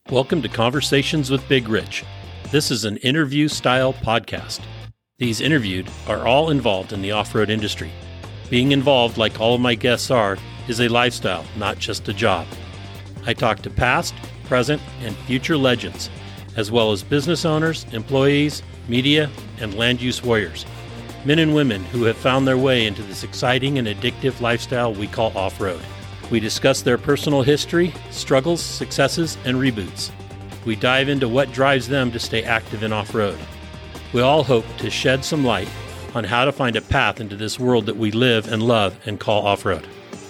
Welcome to Conversations with Big Rich. This is an interview-style podcast. These interviewed are all involved in the off-road industry. Being involved, like all of my guests are, is a lifestyle, not just a job. I talk to past, present, and future legends, as well as business owners, employees, media, and land use warriors. Men and women who have found their way into this exciting and addictive lifestyle we call off-road. We discuss their personal history, struggles, successes, and reboots. We dive into what drives them to stay active in off-road. We all hope to shed some light on how to find a path into this world that we live and love and call off-road.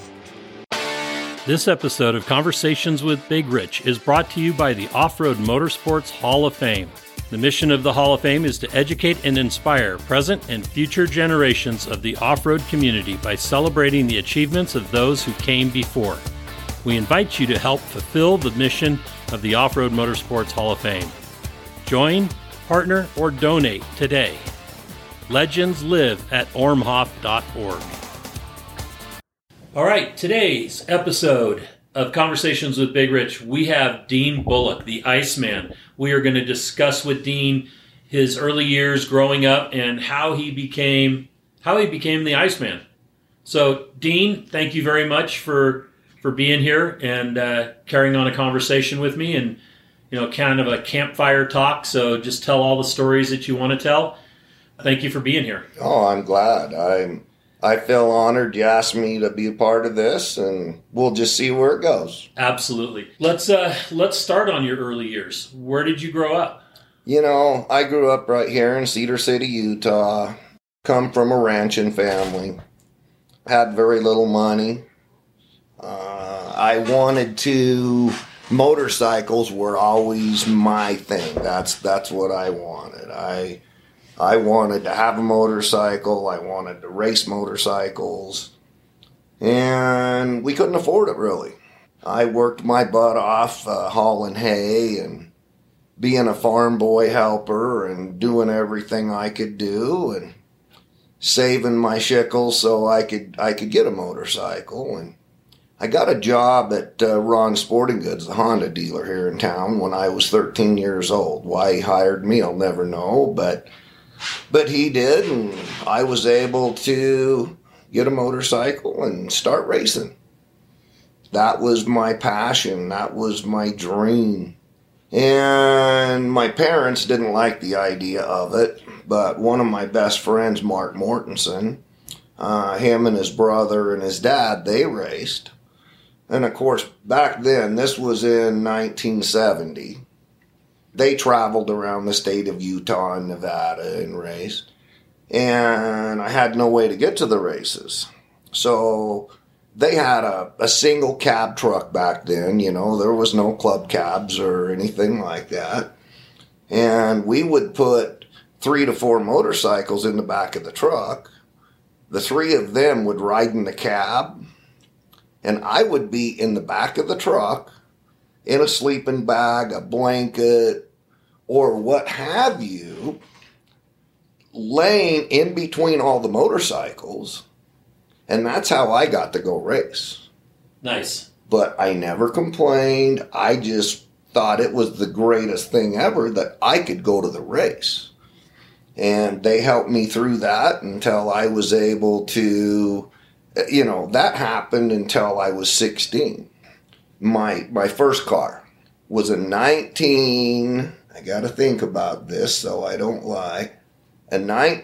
This episode of Conversations with Big Rich is brought to you by the Off-Road Motorsports Hall of Fame. The mission of the Hall of Fame is to educate and inspire present and future generations of the off-road community by celebrating the achievements of those who came before. We invite you to help fulfill the mission of the Off-Road Motorsports Hall of Fame. Join, partner, or donate today. Legends live at ormhoff.org. All right, today's episode of Conversations with Big Rich, we have Dean Bullock, the Iceman. We are going to discuss with Dean his early years growing up and how he became the Iceman. So, Dean, thank you very much for being here and carrying on a conversation with me and, kind of a campfire talk. So just tell all the stories that you want to tell. Thank you for being here. Oh, I'm glad. I feel honored you asked me to be a part of this, and we'll just see where it goes. Absolutely. Let's start on your early years. Where did you grow up? I grew up right here in Cedar City, Utah. Come from a ranching family. Had very little money. Motorcycles were always my thing. That's what I wanted. I wanted to have a motorcycle. I wanted to race motorcycles. And we couldn't afford it, really. I worked my butt off hauling hay and being a farm boy helper and doing everything I could do and saving my shekels so I could get a motorcycle. And I got a job at Ron Sporting Goods, the Honda dealer here in town, when I was 13 years old. Why he hired me, I'll never know, but he did, and I was able to get a motorcycle and start racing. That was my passion. That was my dream. And my parents didn't like the idea of it, but one of my best friends, Mark Mortensen, him and his brother and his dad, they raced. And of course, back then, this was in 1970, they traveled around the state of Utah and Nevada and raced. And I had no way to get to the races. So they had a single cab truck back then. There was no club cabs or anything like that. And we would put 3 to 4 motorcycles in the back of the truck. The 3 of them would ride in the cab. And I would be in the back of the truck in a sleeping bag, a blanket, or what have you, laying in between all the motorcycles. And that's how I got to go race. Nice. But I never complained. I just thought it was the greatest thing ever that I could go to the race. And they helped me through that until I was able to, that happened until I was 16. My first car was a I got to think about this so I don't lie, a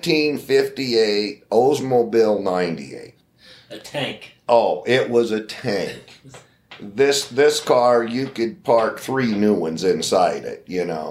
1958 Oldsmobile 98. A tank. Oh, it was a tank. This car, you could park 3 new ones inside it,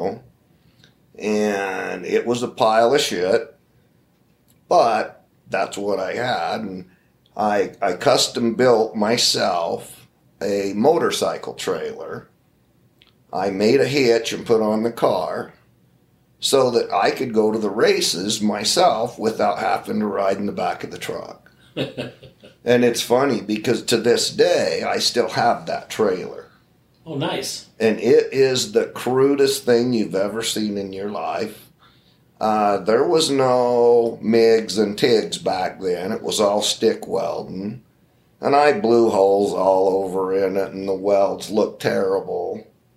And it was a pile of shit, but that's what I had. And I custom built myself a motorcycle trailer. I made a hitch and put on the car so that I could go to the races myself without having to ride in the back of the truck. And it's funny because to this day, I still have that trailer. Oh, nice. And it is the crudest thing you've ever seen in your life. There was no MIGs and TIGs back then. It was all stick welding. And I blew holes all over in it, and the welds looked terrible.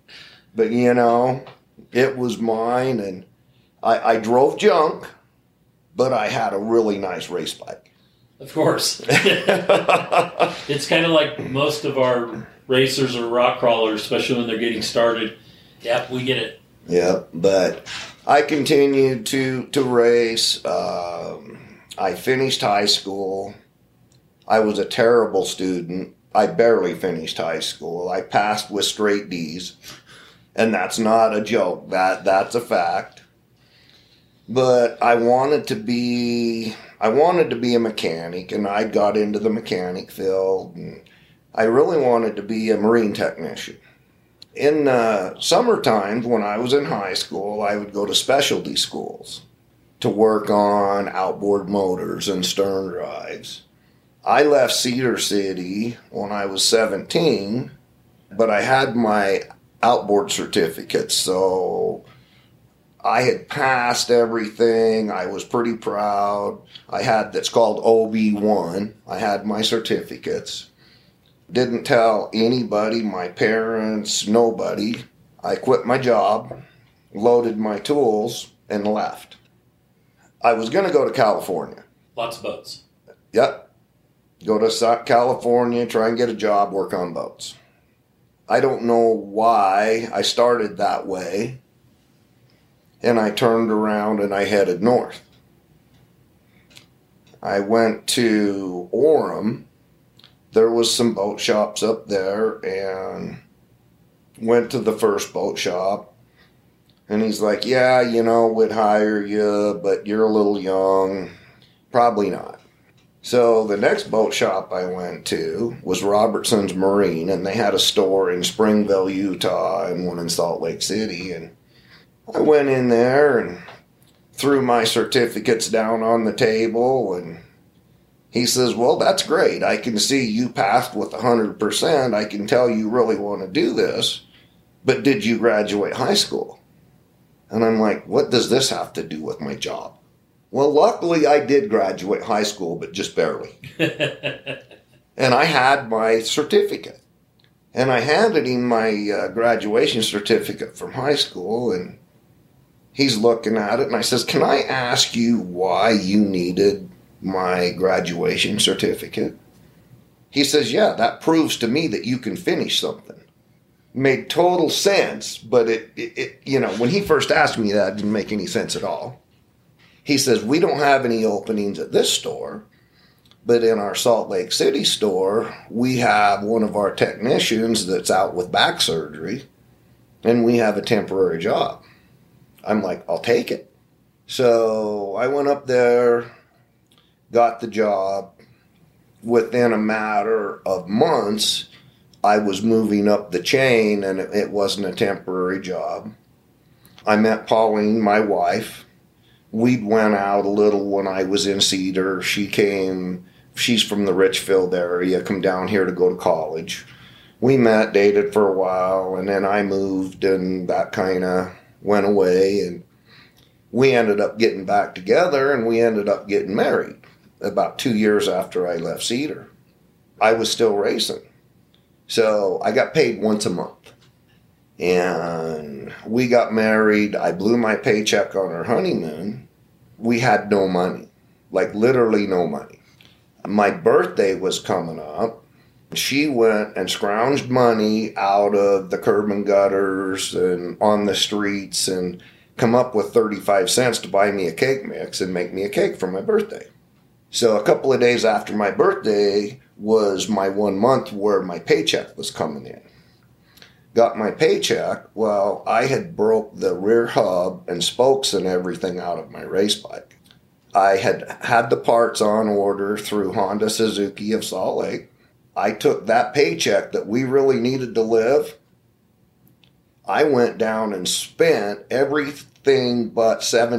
But, it was mine, and I drove junk, but I had a really nice race bike. Of course. It's kind of like most of our racers or rock crawlers, especially when they're getting started. Yep, we get it. Yeah, but I continued to race. I finished high school. I was a terrible student. I barely finished high school. I passed with straight D's. And that's not a joke. That's a fact. But I wanted to be a mechanic, and I got into the mechanic field, and I really wanted to be a marine technician. In summer times, when I was in high school, I would go to specialty schools to work on outboard motors and stern drives. I left Cedar City when I was 17, but I had my outboard certificate, so I had passed everything. I was pretty proud. I had, that's called OB1. I had my certificates. Didn't tell anybody, my parents, nobody. I quit my job, loaded my tools, and left. I was going to go to California. Lots of boats. Yep. Go to California, try and get a job, work on boats. I don't know why I started that way. And I turned around and I headed north. I went to Orem. There was some boat shops up there, and went to the first boat shop. And he's like, yeah, we'd hire you, but you're a little young. Probably not. So the next boat shop I went to was Robertson's Marine, and they had a store in Springville, Utah, and one in Salt Lake City. And I went in there and threw my certificates down on the table, and he says, well, that's great. I can see you passed with 100%. I can tell you really want to do this. But did you graduate high school? And I'm like, what does this have to do with my job? Well, luckily I did graduate high school, but just barely. And I had my certificate. And I handed him my graduation certificate from high school, and he's looking at it, and I says, can I ask you why you needed my graduation certificate? He says, yeah, that proves to me that you can finish something. Made total sense, but it when he first asked me that, it didn't make any sense at all. He says, we don't have any openings at this store, but in our Salt Lake City store, we have one of our technicians that's out with back surgery, and we have a temporary job. I'm like, I'll take it. So I went up there, got the job. Within a matter of months, I was moving up the chain, and it wasn't a temporary job. I met Pauline, my wife. We'd went out a little when I was in Cedar. She's from the Richfield area, come down here to go to college. We met, dated for a while, and then I moved, and that kind of went away, and we ended up getting back together, and we ended up getting married about 2 years after I left Cedar. I was still racing. So I got paid once a month. And we got married. I blew my paycheck on our honeymoon. We had no money, like literally no money. My birthday was coming up. She went and scrounged money out of the curb and gutters and on the streets and come up with 35 cents to buy me a cake mix and make me a cake for my birthday. So a couple of days after my birthday was my 1 month where my paycheck was coming in. Got my paycheck. Well, I had broke the rear hub and spokes and everything out of my race bike. I had the parts on order through Honda Suzuki of Salt Lake. I took that paycheck that we really needed to live. I went down and spent everything but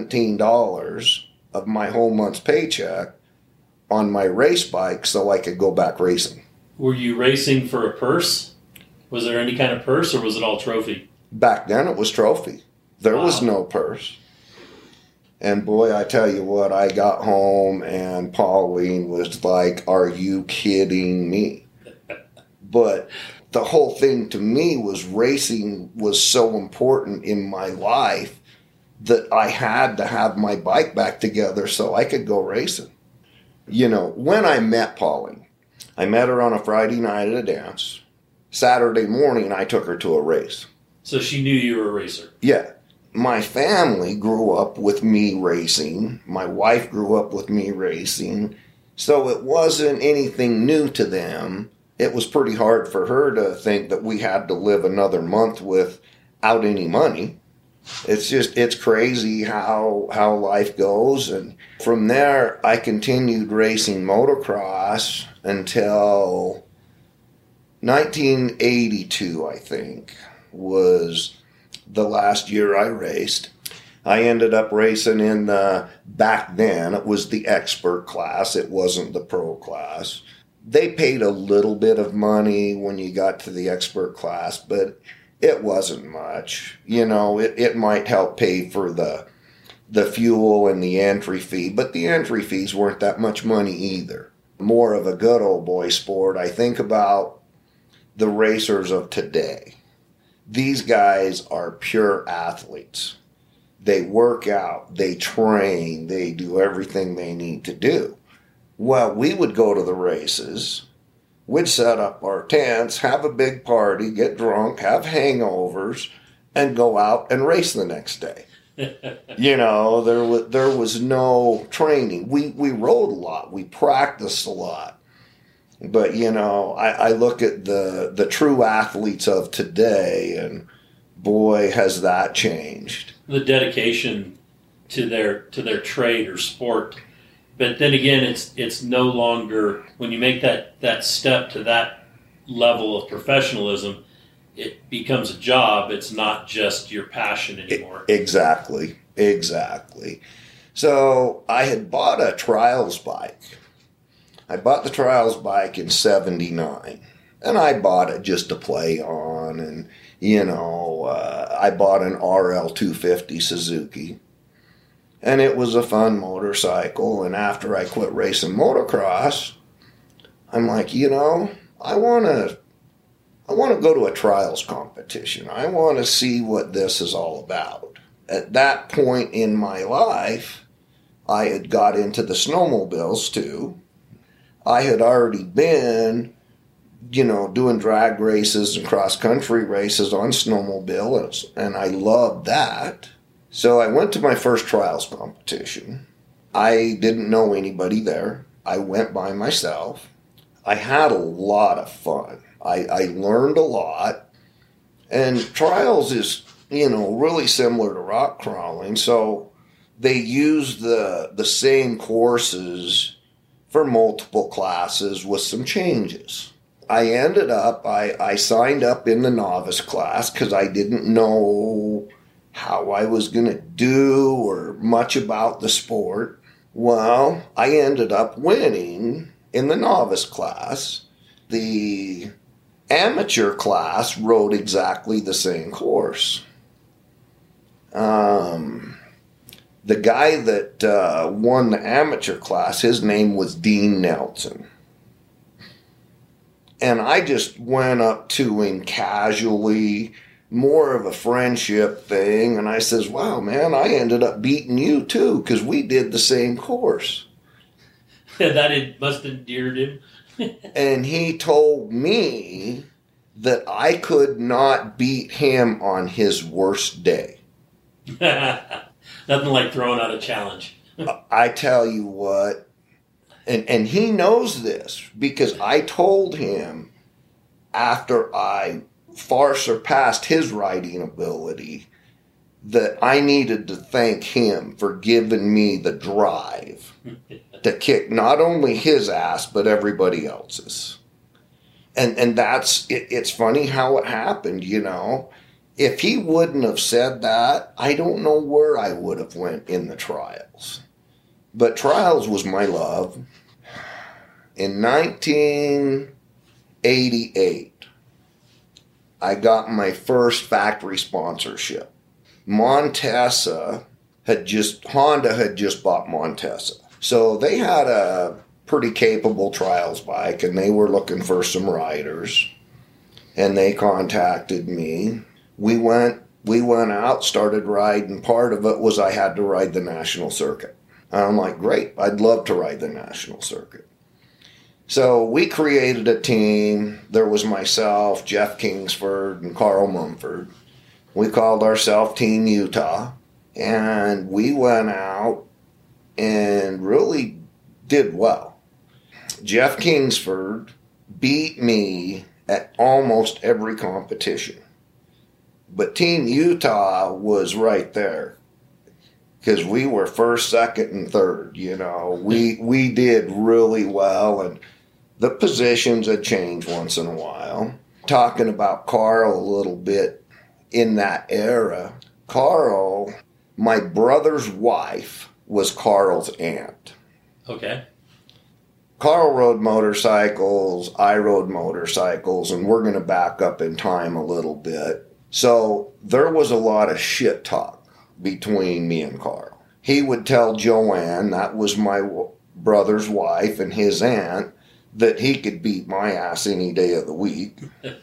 $17 of my whole month's paycheck on my race bike so I could go back racing. Were you racing for a purse? Was there any kind of purse, or was it all trophy? Back then it was trophy. There was no purse. And boy, I tell you what, I got home and Pauline was like, are you kidding me? But the whole thing to me was racing was so important in my life that I had to have my bike back together so I could go racing. You know, when I met Polly, I met her on a Friday night at a dance. Saturday morning, I took her to a race. So she knew you were a racer? Yeah. My family grew up with me racing. My wife grew up with me racing. So it wasn't anything new to them. It was pretty hard for her to think that we had to live another month without any money. It's crazy how life goes. And from there, I continued racing motocross until 1982, I think, was the last year I raced. I ended up racing in back then, it was the expert class. It wasn't the pro class. They paid a little bit of money when you got to the expert class, but it wasn't much. You know, it might help pay for the fuel and the entry fee, but the entry fees weren't that much money either. More of a good old boy sport. I think about the racers of today. These guys are pure athletes. They work out, they train, they do everything they need to do. Well, we would go to the races, we'd set up our tents, have a big party, get drunk, have hangovers, and go out and race the next day. You know, there was no training. We rode a lot, we practiced a lot. But, you know, I look at the true athletes of today, and boy, has that changed. The dedication to their trade or sport. But then again, it's no longer, when you make that step to that level of professionalism, it becomes a job. It's not just your passion anymore. Exactly. So I had bought a trials bike. I bought the trials bike in 79, and I bought it just to play on, and, you know, I bought an RL 250 Suzuki, and it was a fun motorcycle. And after I quit racing motocross, I'm like, you know, I want to go to a trials competition. I want to see what this is all about. At that point in my life, I had got into the snowmobiles too. I had already been, you know, doing drag races and cross-country races on snowmobiles, and I loved that. So I went to my first trials competition. I didn't know anybody there. I went by myself. I had a lot of fun. I learned a lot. And trials is, you know, really similar to rock crawling, so they use the same courses for multiple classes with some changes. I ended up, I signed up in the novice class because I didn't know how I was going to do or much about the sport. Well, I ended up winning in the novice class. The amateur class rode exactly the same course. The guy that won the amateur class, his name was Dean Nelson. And I just went up to him casually, more of a friendship thing. And I says, wow, man, I ended up beating you too, because we did the same course. That must have endeared him. And he told me that I could not beat him on his worst day. Nothing like throwing out a challenge. I tell you what, and he knows this because I told him after I far surpassed his riding ability that I needed to thank him for giving me the drive to kick not only his ass but everybody else's. And that's it's funny how it happened, you know. If he wouldn't have said that, I don't know where I would have went in the trials. But trials was my love. In 1988, I got my first factory sponsorship. Honda had just bought Montesa. So they had a pretty capable trials bike, and they were looking for some riders. and they contacted me. We went out, started riding. Part of it was I had to ride the national circuit. I'm like, great, I'd love to ride the national circuit. So we created a team. There was myself, Jeff Kingsford, and Carl Mumford. We called ourselves Team Utah, and we went out and really did well. Jeff Kingsford beat me at almost every competition. But Team Utah was right there because we were first, second, and third. We did really well, and the positions had changed once in a while. Talking about Carl a little bit in that era, Carl, my brother's wife, was Carl's aunt. Okay. Carl rode motorcycles, I rode motorcycles, and we're going to back up in time a little bit. So there was a lot of shit talk between me and Carl. He would tell Joanne, that was my brother's wife and his aunt, that he could beat my ass any day of the week.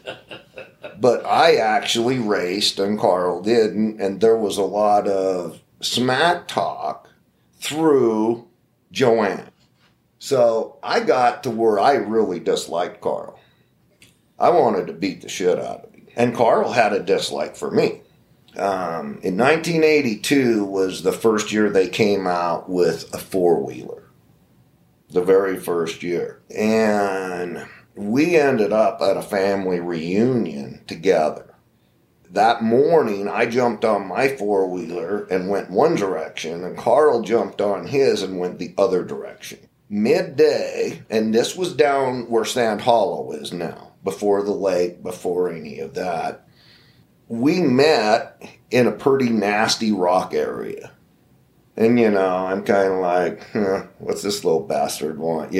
But I actually raced and Carl didn't, and there was a lot of smack talk through Joanne. So I got to where I really disliked Carl. I wanted to beat the shit out of him. And Carl had a dislike for me. In 1982 was the first year they came out with a four-wheeler. The very first year. And we ended up at a family reunion together. That morning, I jumped on my four-wheeler and went one direction, and Carl jumped on his and went the other direction. Midday, and this was down where Sand Hollow is now, before the lake, before any of that, we met in a pretty nasty rock area. And, I'm kind of like, what's this little bastard want,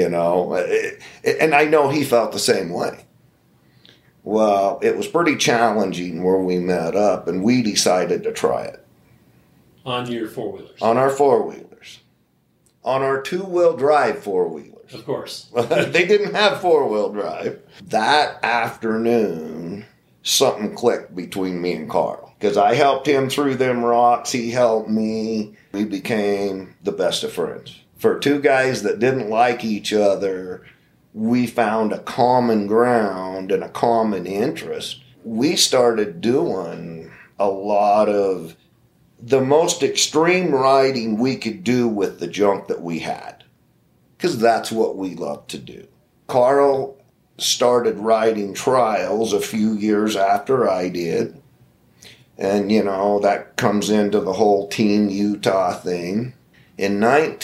And I know he felt the same way. Well, it was pretty challenging where we met up, and we decided to try it. On your four-wheelers? On our four-wheelers. On our two-wheel drive four-wheelers. Of course. They didn't have four-wheel drive. That afternoon, something clicked between me and Carl. Because I helped him through them rocks. He helped me. We became the best of friends. For two guys that didn't like each other, we found a common ground and a common interest. We started doing a lot of the most extreme riding we could do with the junk that we had. Because that's what we love to do. Carl started riding trials a few years after I did. And, that comes into the whole Team Utah thing. In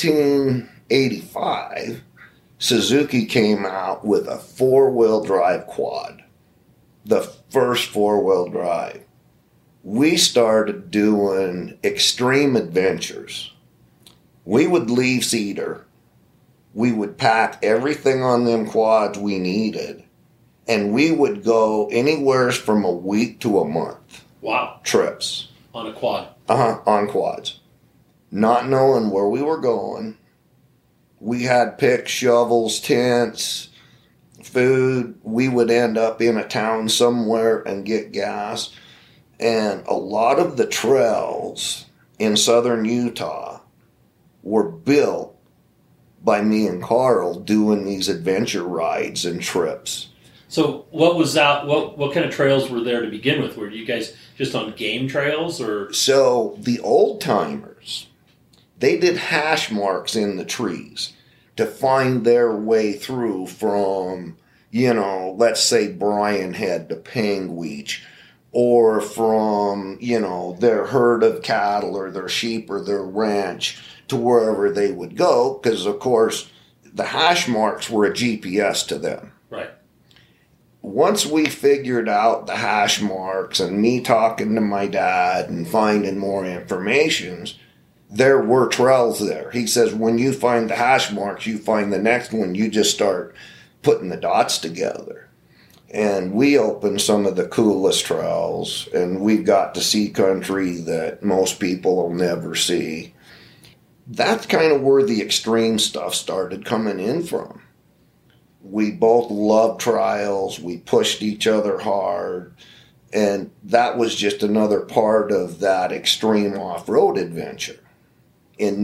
1985, Suzuki came out with a four-wheel drive quad. The first four-wheel drive. We started doing extreme adventures. We would leave Cedar. We would pack everything on them quads we needed, and we would go anywhere from a week to a month. Wow. Trips. On a quad. On quads. Not knowing where we were going. We had picks, shovels, tents, food. We would end up in a town somewhere and get gas. And a lot of the trails in southern Utah were built by me and Carl doing these adventure rides and trips. So what was that? What kind of trails were there to begin with? Were you guys just on game trails or? So the old timers, they did hash marks in the trees to find their way through from, let's say Brian Head to Panguitch, or from, their herd of cattle or their sheep or their ranch to wherever they would go, because, of course, the hash marks were a GPS to them. Right. Once we figured out the hash marks and me talking to my dad and finding more information, there were trails there. He says, when you find the hash marks, you find the next one, you just start putting the dots together. And we opened some of the coolest trails, and we got to see country that most people will never see. That's kind of where the extreme stuff started coming in from. We both loved trials. We pushed each other hard. And that was just another part of that extreme off-road adventure. In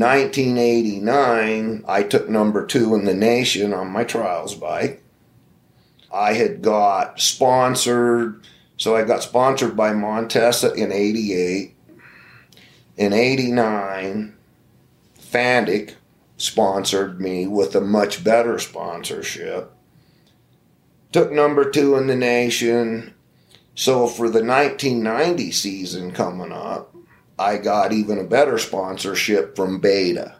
1989, I took number 2 in the nation on my trials bike. I had got sponsored. So I got sponsored by Montesa in 88. In 89, Fantic sponsored me with a much better sponsorship. Took number 2 in the nation. So for the 1990 season coming up, I got even a better sponsorship from Beta.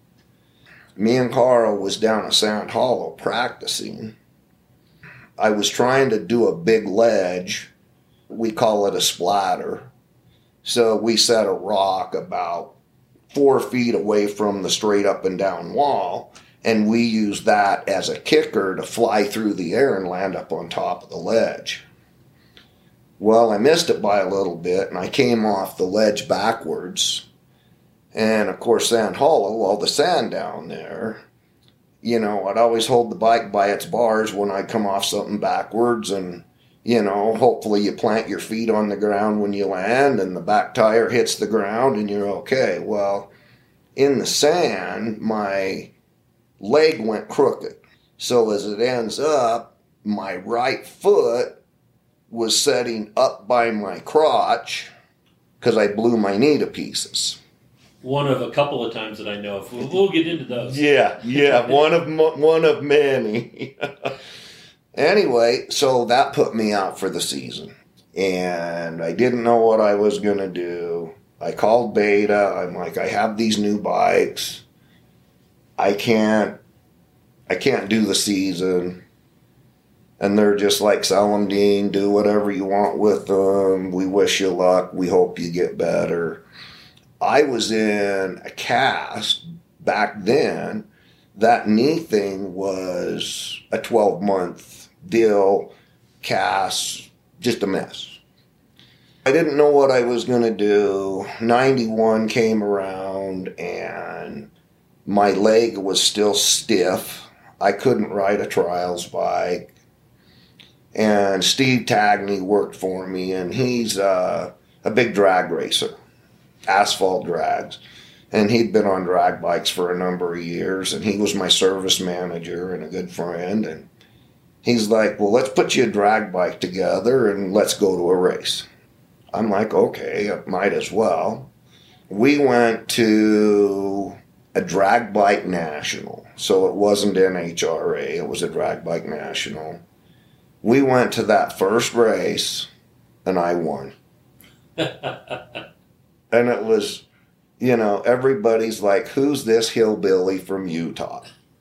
Me and Carl was down at Sand Hollow practicing. I was trying to do a big ledge. We call it a splatter. So we set a rock about 4 feet away from the straight up and down wall, and we used that as a kicker to fly through the air and land up on top of the ledge. Well, I missed it by a little bit, and I came off the ledge backwards. And, of course, Sand Hollow, all the sand down there, you know, I'd always hold the bike by its bars when I come off something backwards, and, you know, hopefully you plant your feet on the ground when you land, and the back tire hits the ground, and you're okay. Well, in the sand, my leg went crooked. So as it ends up, my right foot was setting up by my crotch because I blew my knee to pieces. One of a couple of times that I know of. We'll get into those. Yeah, one of many. Anyway, so that put me out for the season. And I didn't know what I was going to do. I called Beta. I'm like, I have these new bikes. I can't do the season. And they're just like, sell them, Dean, do whatever you want with them. We wish you luck. We hope you get better. I was in a cast back then. That knee thing was a 12-month deal, cast, just a mess. I didn't know what I was going to do. 91 came around and my leg was still stiff. I couldn't ride a trials bike. And Steve Tagney worked for me, and he's a big drag racer, asphalt drags. And he'd been on drag bikes for a number of years, and he was my service manager and a good friend. And he's like, well, let's put you a drag bike together and let's go to a race. I'm like, okay, I might as well. We went to a drag bike national. So it wasn't NHRA, it was a drag bike national. We went to that first race, and I won. And it was, you know, everybody's like, who's this hillbilly from Utah?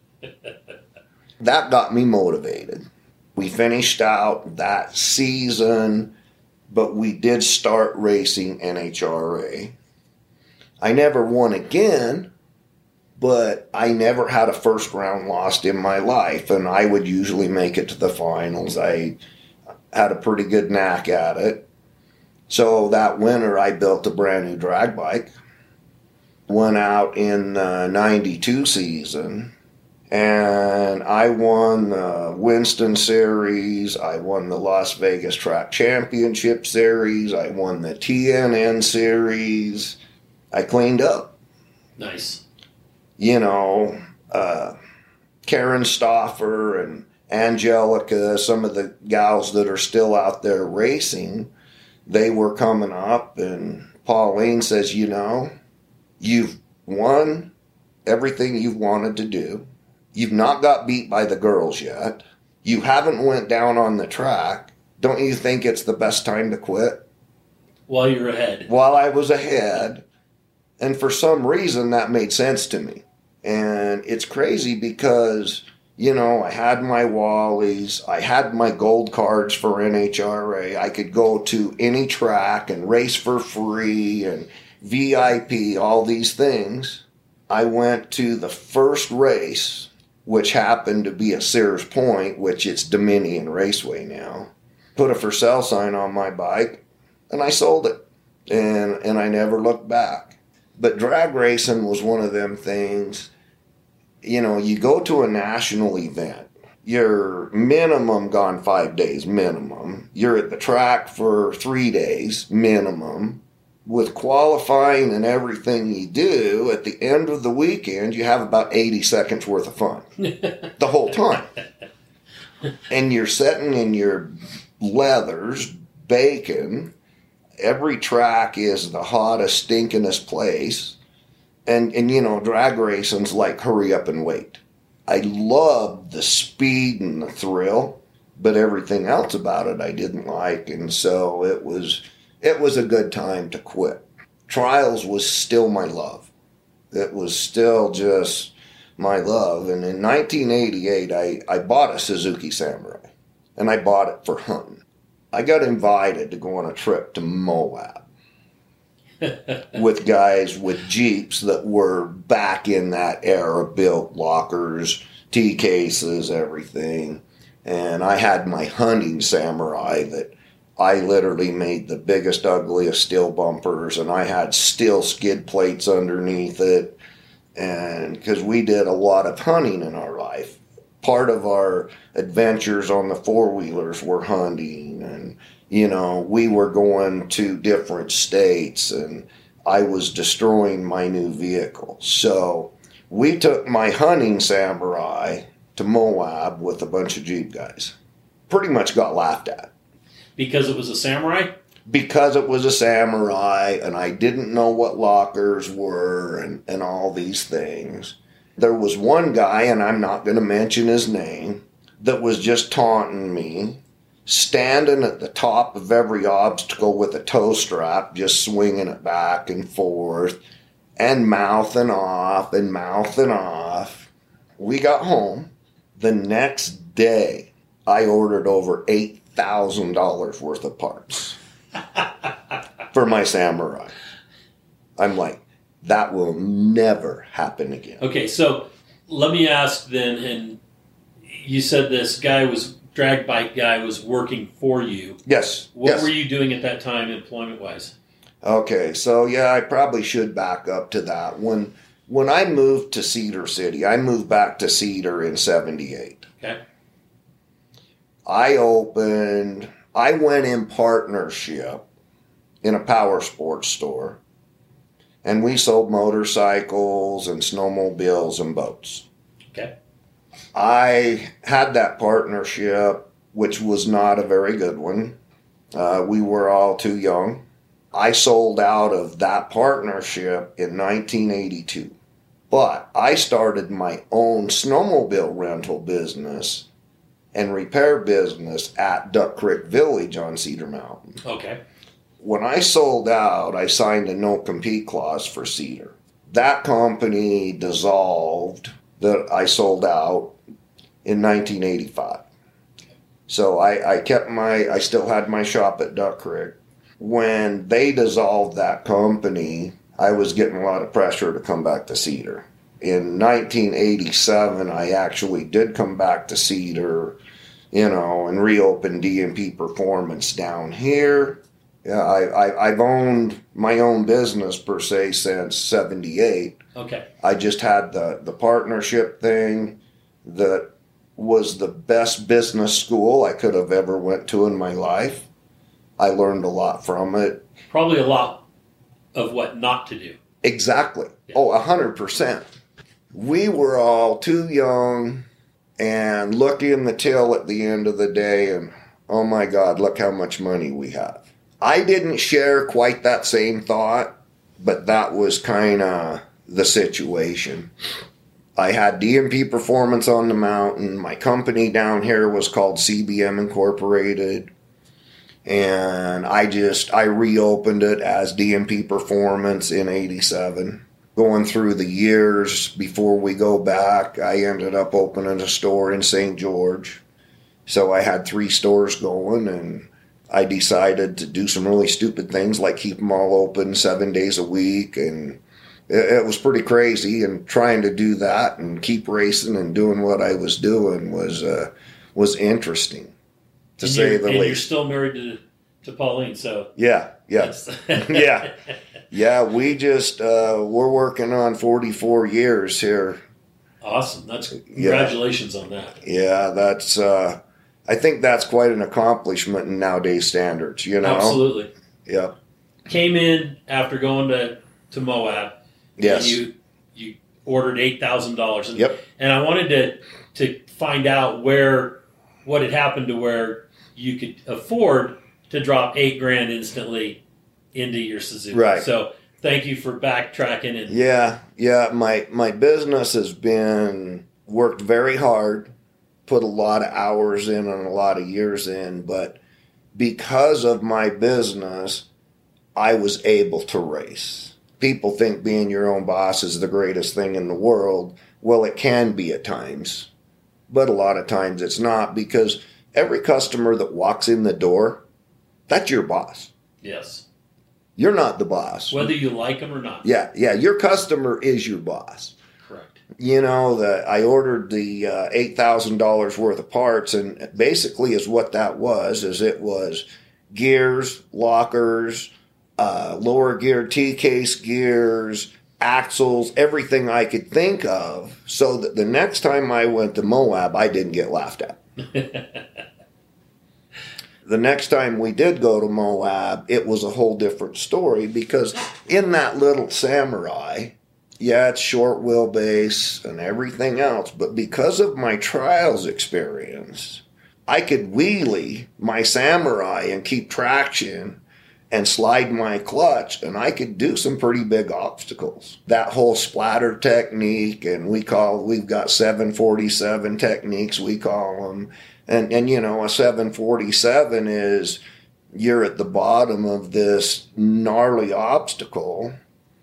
That got me motivated. We finished out that season, but we did start racing NHRA. I never won again, but I never had a first round loss in my life, and I would usually make it to the finals. I had a pretty good knack at it. So that winter, I built a brand new drag bike. Went out in the 92 season, and I won the Winston Series. I won the Las Vegas Track Championship Series. I won the TNN Series. I cleaned up. Nice. You know, Karen Stauffer and Angelica, some of the gals that are still out there racing, they were coming up, and Pauline says, you know, you've won everything you've wanted to do. You've not got beat by the girls yet. You haven't went down on the track. Don't you think it's the best time to quit? While you're ahead. While I was ahead. And for some reason, that made sense to me. And it's crazy because, you know, I had my Wallies, I had my gold cards for NHRA. I could go to any track and race for free and VIP, all these things. I went to the first race, which happened to be at Sears Point, which it's Dominion Raceway now. Put a for sale sign on my bike, and I sold it. And I never looked back. But drag racing was one of them things, you know, you go to a national event You're minimum gone 5 days, minimum. You're at the track for 3 days, minimum. With qualifying and everything you do, at the end of the weekend, you have about 80 seconds worth of fun. The whole time. And you're sitting in your leathers, baking. Every track is the hottest, stinkingest place. And drag racing's like hurry up and wait. I loved the speed and the thrill, but everything else about it I didn't like. And so it was a good time to quit. Trials was still my love. It was still just my love. And in 1988, I bought a Suzuki Samurai, and I bought it for hunting. I got invited to go on a trip to Moab with guys with Jeeps that were back in that era, built lockers, T-cases, everything. And I had my hunting Samurai that I literally made the biggest, ugliest steel bumpers, and I had steel skid plates underneath it. And because we did a lot of hunting in our life, part of our adventures on the four-wheelers were hunting, and we were going to different states, and I was destroying my new vehicle. So we took my hunting Samurai to Moab with a bunch of Jeep guys. Pretty much got laughed at. Because it was a Samurai? Because it was a Samurai, and I didn't know what lockers were and all these things. There was one guy, and I'm not going to mention his name, that was just taunting me, standing at the top of every obstacle with a toe strap, just swinging it back and forth, and mouthing off and mouthing off. We got home. The next day, I ordered over $8,000 worth of parts for my Samurai. I'm like, that will never happen again. Okay, so let me ask then, and you said this drag bike guy was working for you. Yes. What were you doing at that time employment-wise? Okay, so I probably should back up to that. When I moved to Cedar City, I moved back to Cedar in 78. Okay. I went in partnership in a power sports store, and we sold motorcycles and snowmobiles and boats. Okay. I had that partnership, which was not a very good one. We were all too young. I sold out of that partnership in 1982. But I started my own snowmobile rental business and repair business at Duck Creek Village on Cedar Mountain. Okay. When I sold out, I signed a no-compete clause for Cedar. That company dissolved that I sold out in 1985. So I still had my shop at Duck Creek. When they dissolved that company, I was getting a lot of pressure to come back to Cedar. In 1987, I actually did come back to Cedar, and reopened DMP Performance down here. Yeah, I've owned my own business per se since 78. Okay. I just had the partnership thing that was the best business school I could have ever went to in my life. I learned a lot from it. Probably a lot of what not to do. Exactly. Yeah. Oh, 100%. We were all too young and looking the till at the end of the day, and oh my God, look how much money we have. I didn't share quite that same thought, but that was kind of the situation. I had DMP Performance on the mountain. My company down here was called CBM Incorporated. And I reopened it as DMP Performance in 87. Going through the years before we go back, I ended up opening a store in St. George. So I had 3 stores going, and I decided to do some really stupid things like keep them all open 7 days a week. And it was pretty crazy, and trying to do that and keep racing and doing what I was doing was interesting, to say the least. And you're still married to Pauline, so... Yeah. Yeah, we just, we're working on 44 years here Awesome. Congratulations on that. Yeah, that's. I think that's quite an accomplishment in nowadays standards. Absolutely. Yeah. Came in after going to Moab. Yes. And you ordered $8,000. Yep. And I wanted to find out what had happened to where you could afford to drop $8,000 instantly into your Suzuki. Right. So thank you for backtracking. And Yeah. My business has been worked very hard, put a lot of hours in and a lot of years in, but because of my business, I was able to race. People think being your own boss is the greatest thing in the world. Well, it can be at times, but a lot of times it's not, because every customer that walks in the door, that's your boss. Yes. You're not the boss. Whether you like them or not. Yeah. Your customer is your boss. Correct. I ordered the $8,000 worth of parts, and basically is what that was, is it was gears, lockers, lower gear T-case gears, axles, everything I could think of, so that the next time I went to Moab, I didn't get laughed at. The next time we did go to Moab, it was a whole different story, because in that little Samurai, yeah, it's short wheelbase and everything else, but because of my trials experience, I could wheelie my Samurai and keep traction and slide my clutch, and I could do some pretty big obstacles. That whole splatter technique, and we've got 747 techniques, we call them. And a 747 is, you're at the bottom of this gnarly obstacle,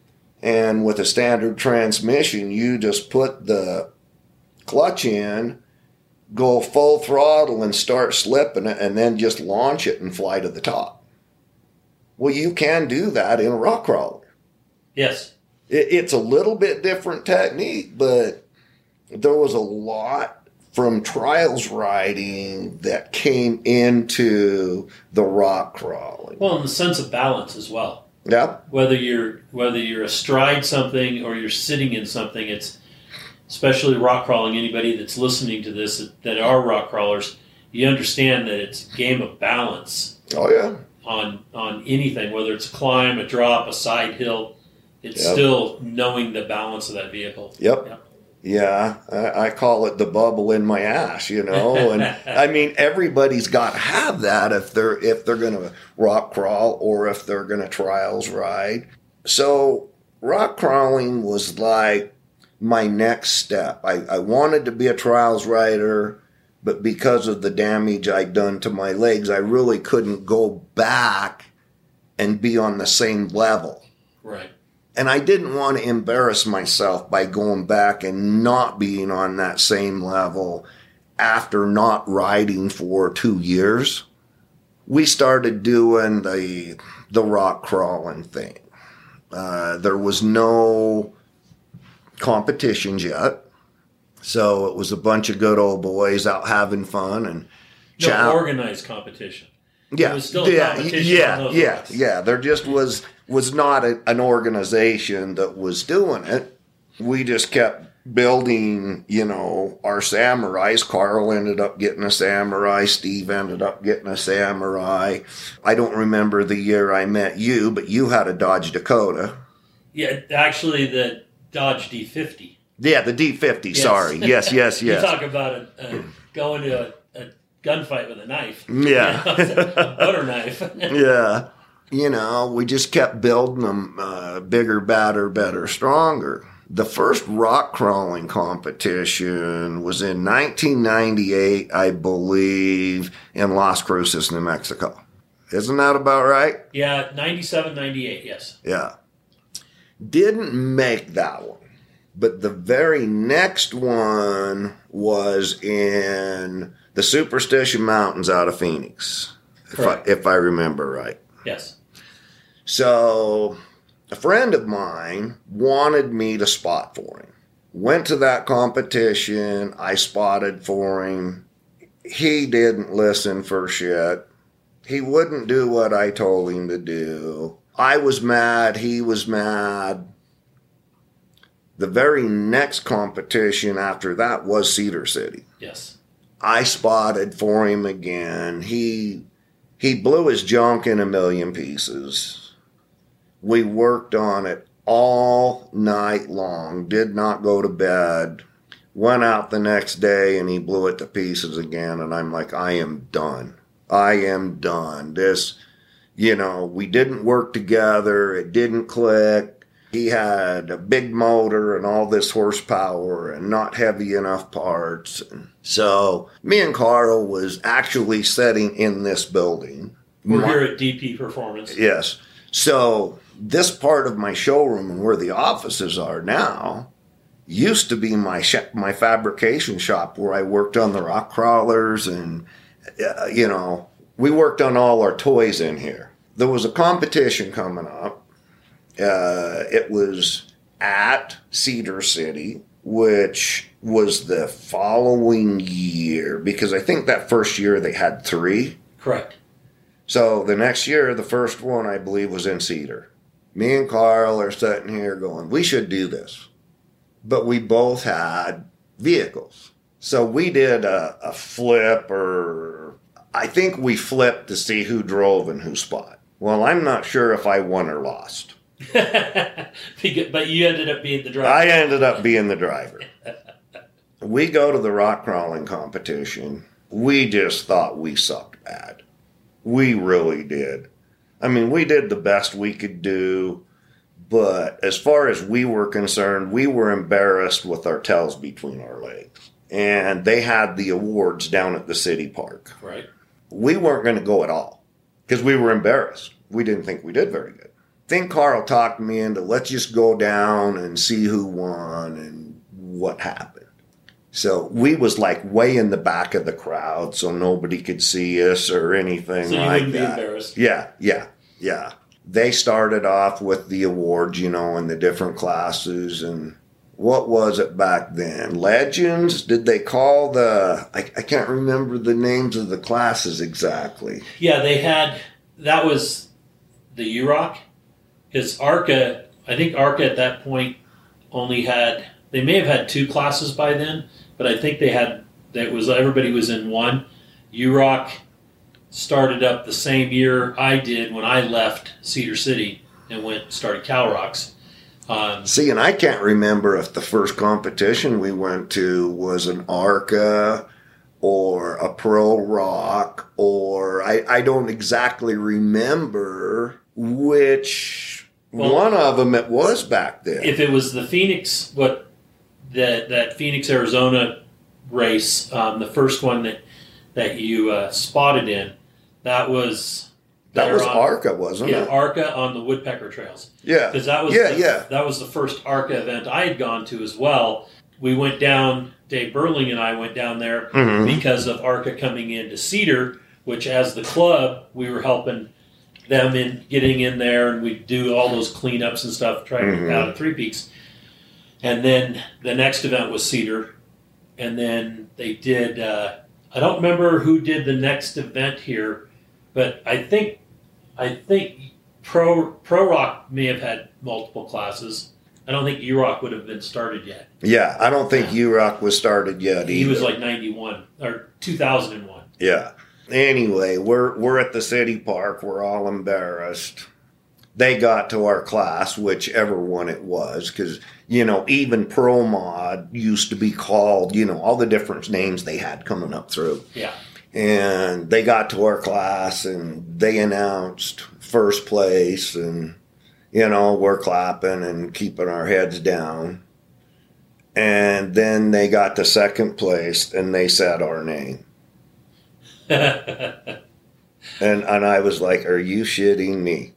and with a standard transmission, you just put the clutch in, go full throttle and start slipping it, and then just launch it and fly to the top. Well, you can do that in a rock crawler. Yes. It's a little bit different technique, but there was a lot from trials riding that came into the rock crawling. Well, in the sense of balance as well. Yep. Whether you're astride something or you're sitting in something, it's especially rock crawling. Anybody that's listening to this that are rock crawlers, you understand that it's a game of balance. Oh yeah. On anything, whether it's a climb, a drop, a side hill, it's still knowing the balance of that vehicle. Yep. Yeah, I call it the bubble in my ass, and I mean, everybody's got to have that if they're going to rock crawl or if they're going to trials ride. So rock crawling was like my next step. I wanted to be a trials rider, but because of the damage I'd done to my legs, I really couldn't go back and be on the same level. Right. And I didn't want to embarrass myself by going back and not being on that same level after not riding for 2 years. We started doing the rock crawling thing. There was no competitions yet. So it was a bunch of good old boys out having fun and no organized competition. Yeah, it was still a competition. Yeah. There just was not an organization that was doing it. We just kept building, our Samurais. Carl ended up getting a Samurai. Steve ended up getting a Samurai. I don't remember the year I met you, but you had a Dodge Dakota. Yeah, actually the Dodge D50. Yeah, the D50, yes. Sorry. Yes. You talk about going to a gunfight with a knife. Yeah. A butter knife. Yeah. We just kept building them bigger, badder, better, stronger. The first rock crawling competition was in 1998, I believe, in Las Cruces, New Mexico. Isn't that about right? Yeah, 97, 98, yes. Yeah. Didn't make that one. But the very next one was in the Superstition Mountains out of Phoenix, if I remember right. Yes. So a friend of mine wanted me to spot for him. Went to that competition. I spotted for him. He didn't listen for shit. He wouldn't do what I told him to do. I was mad. He was mad. The very next competition after that was Cedar City. Yes. I spotted for him again. He blew his junk in a million pieces. We worked on it all night long, did not go to bed. Went out the next day and he blew it to pieces again. And I'm like, I am done. I am done. This, we didn't work together. It didn't click. He had a big motor and all this horsepower and not heavy enough parts. So me and Carl was actually sitting in this building. We're here at DP Performance. Yes. So this part of my showroom and where the offices are now used to be my fabrication shop where I worked on the rock crawlers and, we worked on all our toys in here. There was a competition coming up. It was at Cedar City, which was the following year, because I think that first year they had 3. Correct. So the next year, the first one, I believe, was in Cedar. Me and Carl are sitting here going, we should do this. But we both had vehicles. So we did a flip, or I think we flipped to see who drove and who spot. Well, I'm not sure if I won or lost. But you ended up being the driver. I ended up being the driver. We go to the rock crawling competition. We just thought we sucked bad. We really did. I mean, we did the best we could do, but as far as we were concerned, we were embarrassed with our tails between our legs. And they had the awards down at the city park. Right. We weren't going to go at all because we were embarrassed. We didn't think we did very good. I think Carl talked me into, let's just go down and see who won and what happened. So we was like way in the back of the crowd so nobody could see us or anything so you like wouldn't that. Be embarrassed. Yeah. They started off with the awards, in the different classes. And what was it back then? Legends? Did they call I can't remember the names of the classes exactly. Yeah, that was the U-Rock. Because ARCA, I think ARCA at that point only they may have had 2 classes by then, but I think everybody was in one. U-Rock started up the same year I did when I left Cedar City and started CalRocks. See, and I can't remember if the first competition we went to was an ARCA or a Pro Rock, or I don't exactly remember which one of them it was back then. If it was the Phoenix, that Phoenix, Arizona race, the first one that you spotted in, that was ARCA, wasn't it? Yeah, ARCA on the Woodpecker Trails. Yeah. Because that was that was the first ARCA event I had gone to as well. We went down, Dave Burling and I went down there because of ARCA coming into Cedar, which as the club, we were helping them in getting in there, and we'd do all those cleanups and stuff, trying to get out of Three Peaks. And then the next event was Cedar. And then they did, I don't remember who did the next event here, but I think Pro Rock may have had multiple classes. I don't think U-Rock would have been started yet. Yeah, I don't think U-Rock was started yet either. He was like 91 or 2001. Yeah. Anyway, we're at the city park. We're all embarrassed. They got to our class, whichever one it was, because, even Pro Mod used to be called, all the different names they had coming up through. Yeah. And they got to our class, and they announced first place, and, we're clapping and keeping our heads down. And then they got to second place, and they said our name. and I was like, are you shitting me?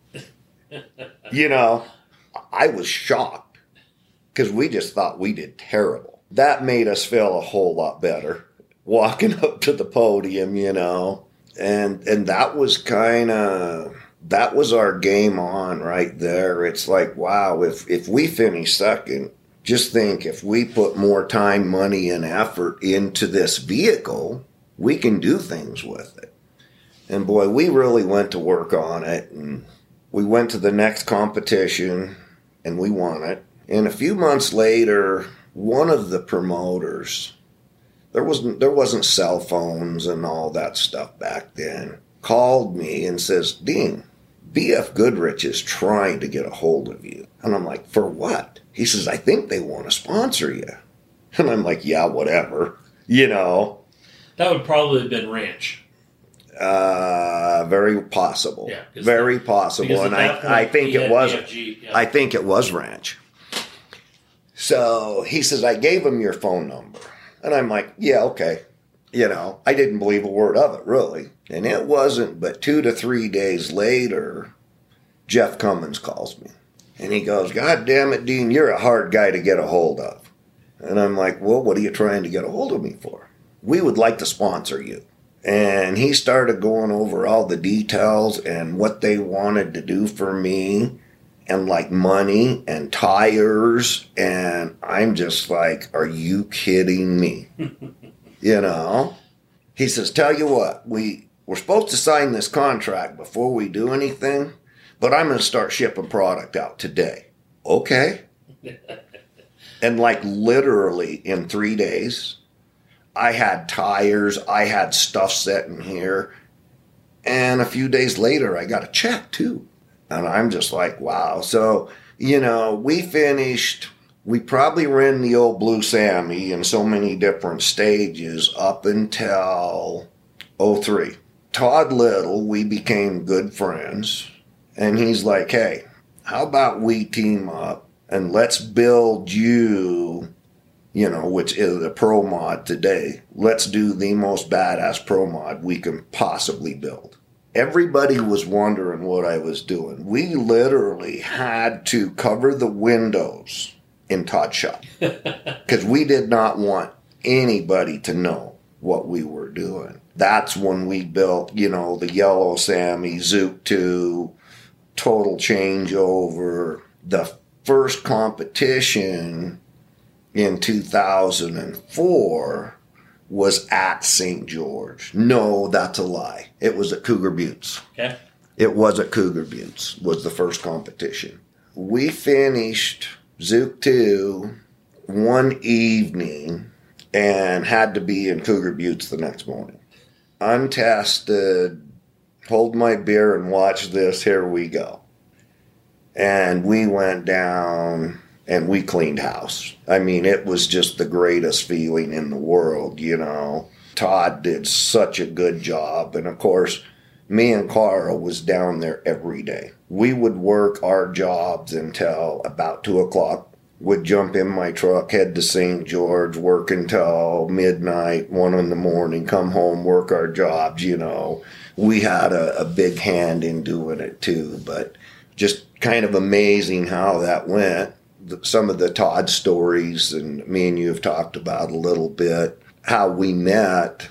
I was shocked because we just thought we did terrible. That made us feel a whole lot better walking up to the podium, and that was that was our game on right there. It's like, wow, if we finish second, just think if we put more time, money, and effort into this vehicle, we can do things with it. And boy, we really went to work on it, and we went to the next competition, and we won it. And a few months later, one of the promoters, there wasn't cell phones and all that stuff back then, called me and says, Dean, BF Goodrich is trying to get a hold of you. And I'm like, for what? He says, I think they want to sponsor you. And I'm like, yeah, whatever. You know. That would probably have been Ranch. Very possible. Yeah, very possible. And I think it was. BFG, yeah. I think it was Ranch. So he says, I gave him your phone number. And I'm like, yeah, okay. You know, I didn't believe a word of it, really. And it wasn't but 2 to 3 days later, Jeff Cummins calls me. And he goes, God damn it, Dean, you're a hard guy to get a hold of. And I'm like, well, what are you trying to get a hold of me for? We would like to sponsor you. And he started going over all the details and what they wanted to do for me. And like money and tires. And I'm just like, are you kidding me? You know? He says, tell you what, we're supposed to sign this contract before we do anything, but I'm going to start shipping product out today. Okay. And like literally in 3 days, I had tires, I had stuff sitting here. And a few days later, I got a check too. And I'm just like, wow. So, you know, we probably ran the old Blue Sammy in so many different stages up until 2003. Todd Little, we became good friends. And he's like, hey, how about we team up and let's build you, you know, which is a pro mod today. Let's do the most badass pro mod we can possibly build. Everybody was wondering what I was doing. We literally had to cover the windows in Todd's shop because we did not want anybody to know what we were doing. That's when we built, you know, the Yellow Sammy, Zook 2, Total Changeover. The first competition in 2004 was at St. George. No, that's a lie. It was at Cougar Buttes. Okay. It was at Cougar Buttes, was the first competition. We finished Zook 2 one evening and had to be in Cougar Buttes the next morning. Untested, hold my beer and watch this, here we go. And we went down and we cleaned house. I mean, it was just the greatest feeling in the world, you know. Todd did such a good job. And, of course, me and Carl was down there every day. We would work our jobs until about 2 o'clock. Would jump in my truck, head to St. George, work until midnight, 1 in the morning, come home, work our jobs, you know. We had a big hand in doing it, too. But just kind of amazing how that went. Some of the Todd stories, and me and you have talked about a little bit. How we met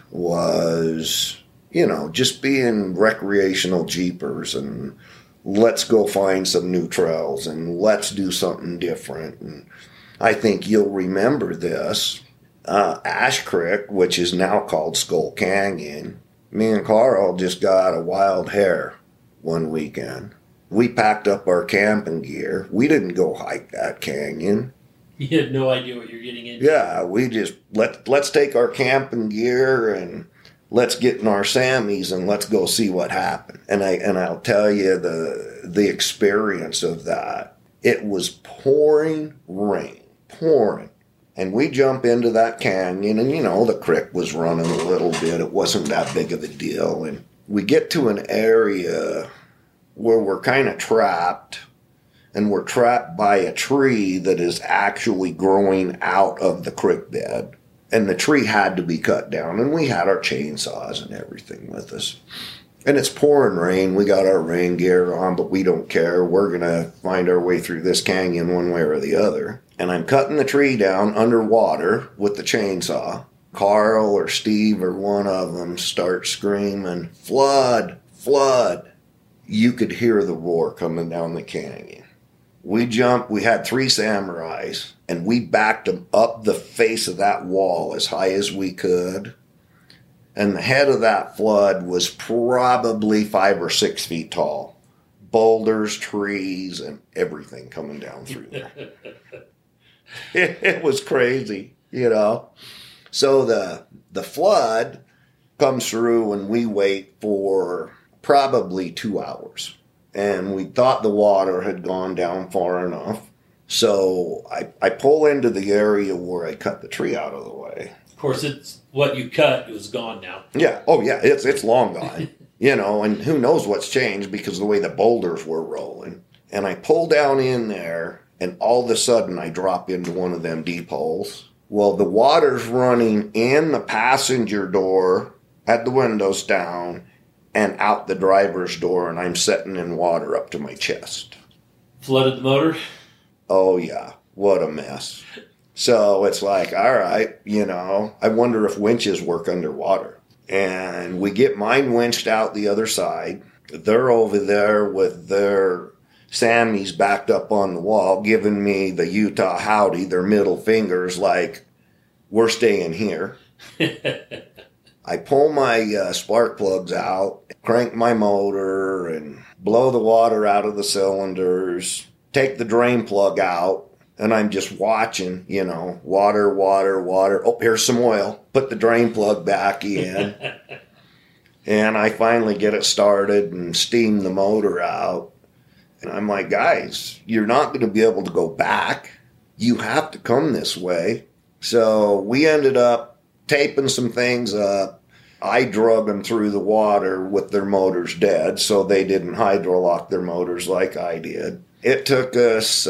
was, you know, just being recreational Jeepers and let's go find some new trails and let's do something different. And I think you'll remember this. Ash Creek, which is now called Skull Canyon, me and Carl just got a wild hare one weekend. We packed up our camping gear. We didn't go hike that canyon. You had no idea what you're getting into. Yeah, we just, let's take our camping gear and let's get in our Sammys and let's go see what happened. And I'll tell you the experience of that. It was pouring rain, pouring. And we jump into that canyon and, you know, the creek was running a little bit. It wasn't that big of a deal. And we get to an area where we're kind of trapped, and we're trapped by a tree that is actually growing out of the creek bed. And the tree had to be cut down, and we had our chainsaws and everything with us. And it's pouring rain. We got our rain gear on, but we don't care. We're going to find our way through this canyon one way or the other. And I'm cutting the tree down underwater with the chainsaw. Carl or Steve or one of them start screaming, flood, flood. You could hear the roar coming down the canyon. We jumped, we had 3 samurais, and we backed them up the face of that wall as high as we could. And the head of that flood was probably 5 or 6 feet tall. boulders, trees, and everything coming down through there. It was crazy, you know. So the flood comes through and we wait for probably 2 hours. And we thought the water had gone down far enough. So I pull into the area where I cut the tree out of the way. Of course, it's what you cut. It was gone now. Yeah. Oh, yeah. It's long gone. You know, and who knows what's changed because of the way the boulders were rolling. And I pull down in there, and all of a sudden I drop into one of them deep holes. Well, the water's running in the passenger door, had the windows down, and out the driver's door, and I'm sitting in water up to my chest. Flooded the motor? Oh, yeah. What a mess. So it's like, all right, you know, I wonder if winches work underwater. And we get mine winched out the other side. They're over there with their Sammys backed up on the wall, giving me the Utah howdy, their middle fingers, like, we're staying here. I pull my spark plugs out, crank my motor, and blow the water out of the cylinders, take the drain plug out, and I'm just watching, you know, water, water, water. Oh, here's some oil. Put the drain plug back in. And I finally get it started and steam the motor out. And I'm like, guys, you're not going to be able to go back. You have to come this way. So we ended up taping some things up. I drug them through the water with their motors dead, so they didn't hydrolock their motors like I did. It took us,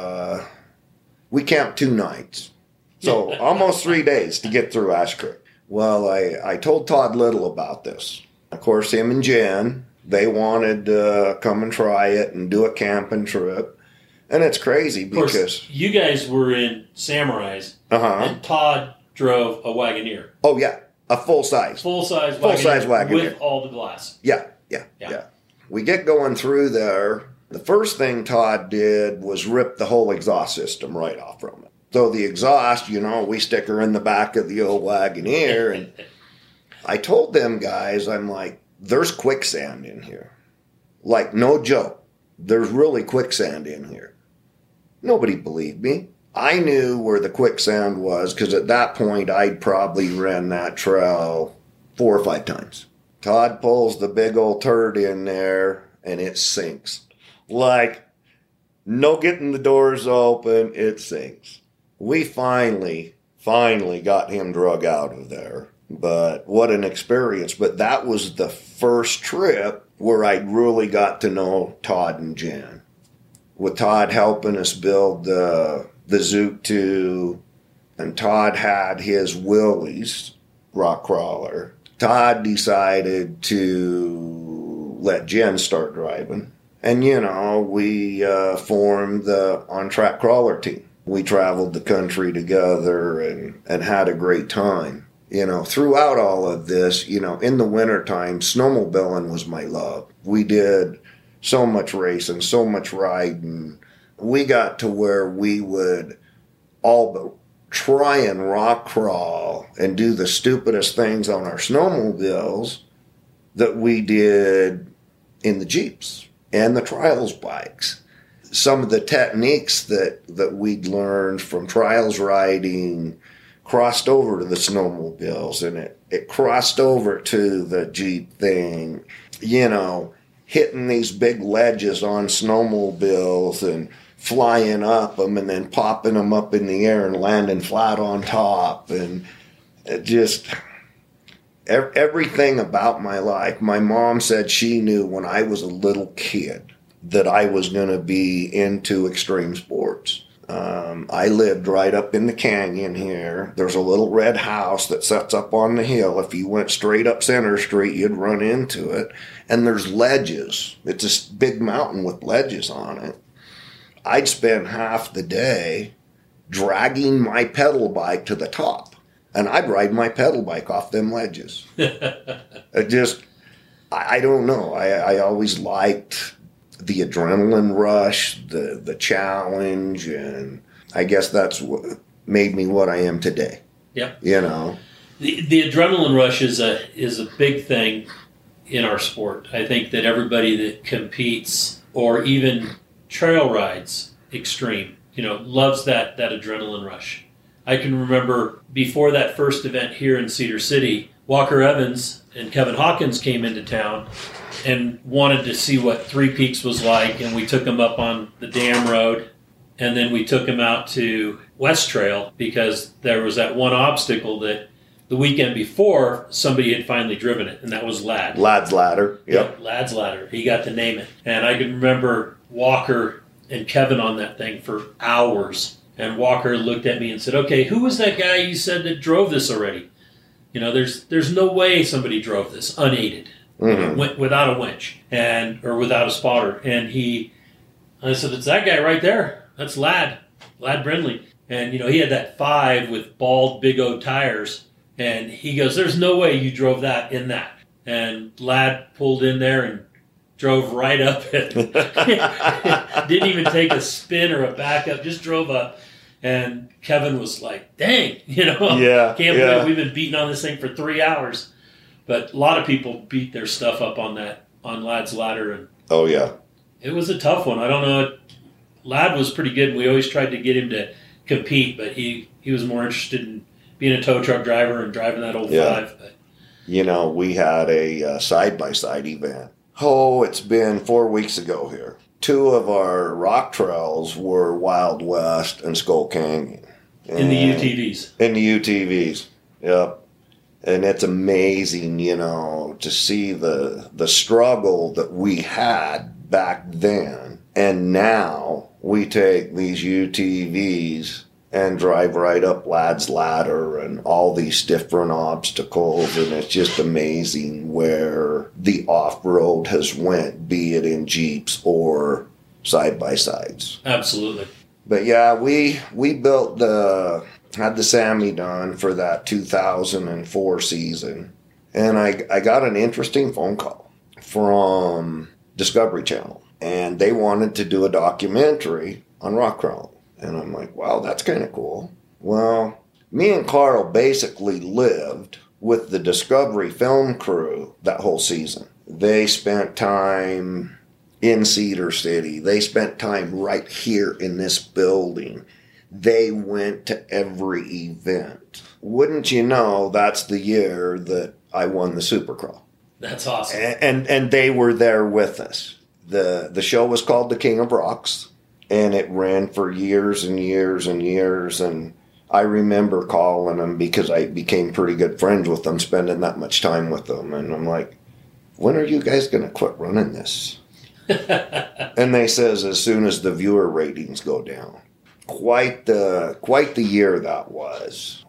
we camped 2 nights. So almost 3 days to get through Ash Creek. Well, I told Todd Little about this. Of course, him and Jen, they wanted to come and try it and do a camping trip. And it's crazy because... Of course, you guys were in Samurais, and Todd drove a Wagoneer. Oh, yeah. A full-size Wagoneer. With all the glass. Yeah. We get going through there. The first thing Todd did was rip the whole exhaust system right off from it. So the exhaust, you know, we stick her in the back of the old Wagoneer. And I told them guys, I'm like, there's quicksand in here. Like, no joke. There's really quicksand in here. Nobody believed me. I knew where the quicksand was because at that point I'd probably ran that trail 4 or 5 times. Todd pulls the big old turd in there and it sinks. Like, no getting the doors open, it sinks. We finally got him drug out of there. But what an experience. But that was the first trip where I really got to know Todd and Jen. With Todd helping us build the Zoot 2, and Todd had his Willys rock crawler. Todd decided to let Jen start driving. And, you know, we formed the on-track crawler team. We traveled the country together and had a great time. You know, throughout all of this, you know, in the wintertime, snowmobiling was my love. We did so much racing, so much riding. We got to where we would all but try and rock crawl and do the stupidest things on our snowmobiles that we did in the Jeeps and the trials bikes. Some of the techniques that we'd learned from trials riding crossed over to the snowmobiles, and it crossed over to the Jeep thing. You know, hitting these big ledges on snowmobiles and flying up them and then popping them up in the air and landing flat on top. And it just, everything about my life. My mom said she knew when I was a little kid that I was going to be into extreme sports. I lived right up in the canyon here. There's a little red house that sets up on the hill. If you went straight up Center Street, you'd run into it. And there's ledges. It's this big mountain with ledges on it. I'd spend half the day dragging my pedal bike to the top. And I'd ride my pedal bike off them ledges. I don't know. I always liked the adrenaline rush, the challenge, and I guess that's what made me what I am today. Yep. You know, the adrenaline rush is a big thing in our sport. I think that everybody that competes or even trail rides, extreme. Loves that adrenaline rush. I can remember before that first event here in Cedar City, Walker Evans and Kevin Hawkins came into town and wanted to see what Three Peaks was like, and we took them up on the Dam Road, and then we took them out to West Trail because there was that one obstacle that the weekend before somebody had finally driven it, and that was Ladd. Ladd's Ladder. Yep. Ladd's Ladder. He got to name it. And I can remember Walker and Kevin on that thing for hours. And Walker looked at me and said, "Okay, who was that guy you said that drove this already? There's no way somebody drove this unaided, without a winch or without a spotter." And I said, "It's that guy right there. That's Ladd Brindley." And, he had that 5 with bald Big O tires. And he goes, "There's no way you drove that in that." And Ladd pulled in there and drove right up it. Didn't even take a spin or a backup, just drove up. And Kevin was like, "Dang, can't believe we've been beating on this thing for 3 hours." But a lot of people beat their stuff up on Ladd's Ladder. And oh, yeah. It was a tough one. I don't know. Ladd was pretty good, and we always tried to get him to compete, but he was more interested in being a tow truck driver and driving that old 5. But. We had a side-by-side event. Oh, it's been 4 weeks ago here. 2 of our rock trails were Wild West and Skull Canyon. In the UTVs. In the UTVs, yep. And it's amazing, to see the struggle that we had back then. And now we take these UTVs and drive right up Ladd's Ladder and all these different obstacles, and it's just amazing where the off-road has went, be it in Jeeps or side-by-sides. Absolutely. But yeah, we had the Sammy done for that 2004 season, and I got an interesting phone call from Discovery Channel, and they wanted to do a documentary on rock crawling. And I'm like, wow, that's kind of cool. Well, me and Carl basically lived with the Discovery film crew that whole season. They spent time in Cedar City. They spent time right here in this building. They went to every event. Wouldn't you know, that's the year that I won the Supercrawl. That's awesome. And they were there with us. The show was called The King of Rocks. And it ran for years and years and years. And I remember calling them because I became pretty good friends with them, spending that much time with them. And I'm like, "When are you guys going to quit running this?" And they says, "As soon as the viewer ratings go down." Quite the year that was.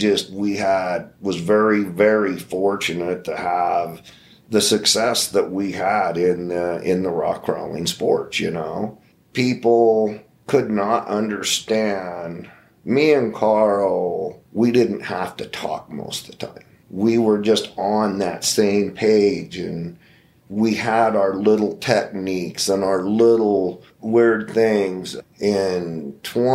Was very, very fortunate to have the success that we had in the rock crawling sports, People could not understand. Me and Carl, we didn't have to talk most of the time. We were just on that same page, and we had our little techniques and our little weird things. In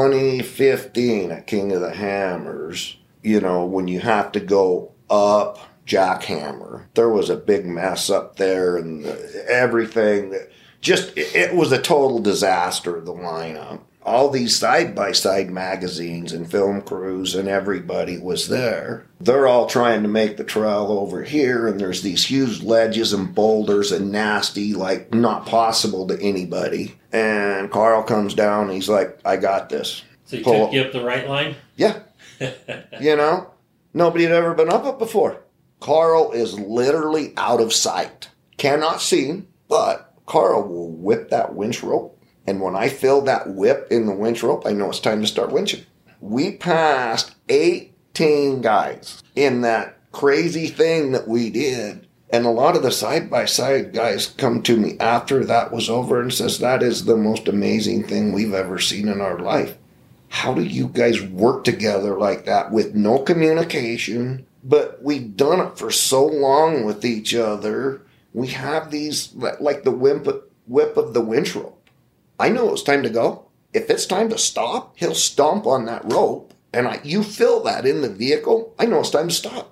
2015 at King of the Hammers, when you have to go up Jackhammer, there was a big mess up there, and everything that... it was a total disaster, the lineup. All these side-by-side magazines and film crews and everybody was there. They're all trying to make the trail over here, and there's these huge ledges and boulders and nasty, like not possible to anybody. And Carl comes down and he's like, "I got this." So he took you up the right line? Yeah. Nobody had ever been up it before. Carl is literally out of sight. Cannot see him, but Carl will whip that winch rope, and when I feel that whip in the winch rope, I know it's time to start winching. We passed 18 guys in that crazy thing that we did, and a lot of the side-by-side guys come to me after that was over and says, "That is the most amazing thing we've ever seen in our life. How do you guys work together like that with no communication? But we've done it for so long with each other. We have these, like the whip of the winch rope. I know it's time to go. If it's time to stop, he'll stomp on that rope. And you feel that in the vehicle. I know it's time to stop,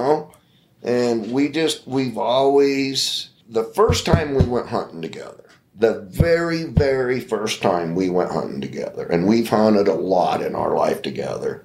And we've always, the first time we went hunting together, the very, very first time we went hunting together, and we've hunted a lot in our life together,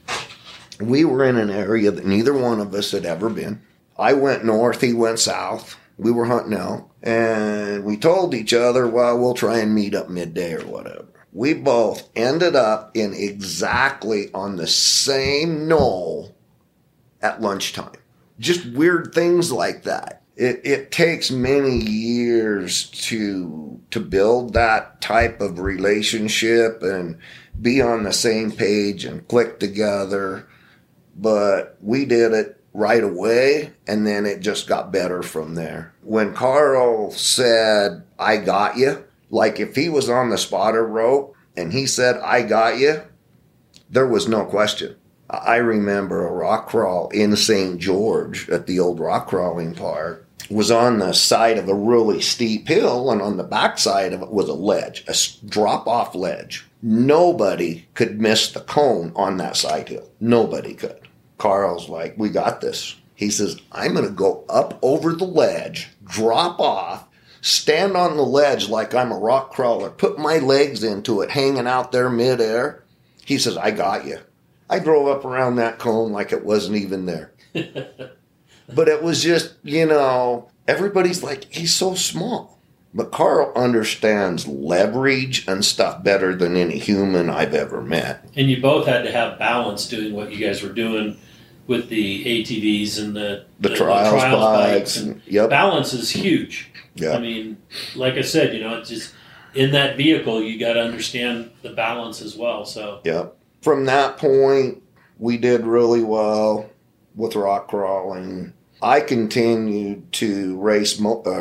we were in an area that neither one of us had ever been. I went north, he went south. We were hunting elk, and we told each other, well, we'll try and meet up midday or whatever. We both ended up in exactly on the same knoll at lunchtime. Just weird things like that. It takes many years to build that type of relationship and be on the same page and click together. But we did it right away, and then it just got better from there. When Carl said, I got you, like if he was on the spotter rope and he said, I got you, there was no question. I remember a rock crawl in St. George at the old rock crawling park. Was on the side of a really steep hill, and on the back side of it was a ledge, a drop-off ledge. Nobody could miss the cone on that side hill. Nobody could. Carl's like, we got this. He says, I'm going to go up over the ledge, drop off, stand on the ledge like I'm a rock crawler, put my legs into it, hanging out there midair. He says, I got you. I drove up around that cone like it wasn't even there. But it was just, everybody's like, he's so small. But Carl understands leverage and stuff better than any human I've ever met. And you both had to have balance doing what you guys were doing with the ATVs and the trials bikes. And yep. Balance is huge. Yep. I mean, like I said, it's just in that vehicle, you got to understand the balance as well. So, yep. From that point, we did really well with rock crawling. I continued to race,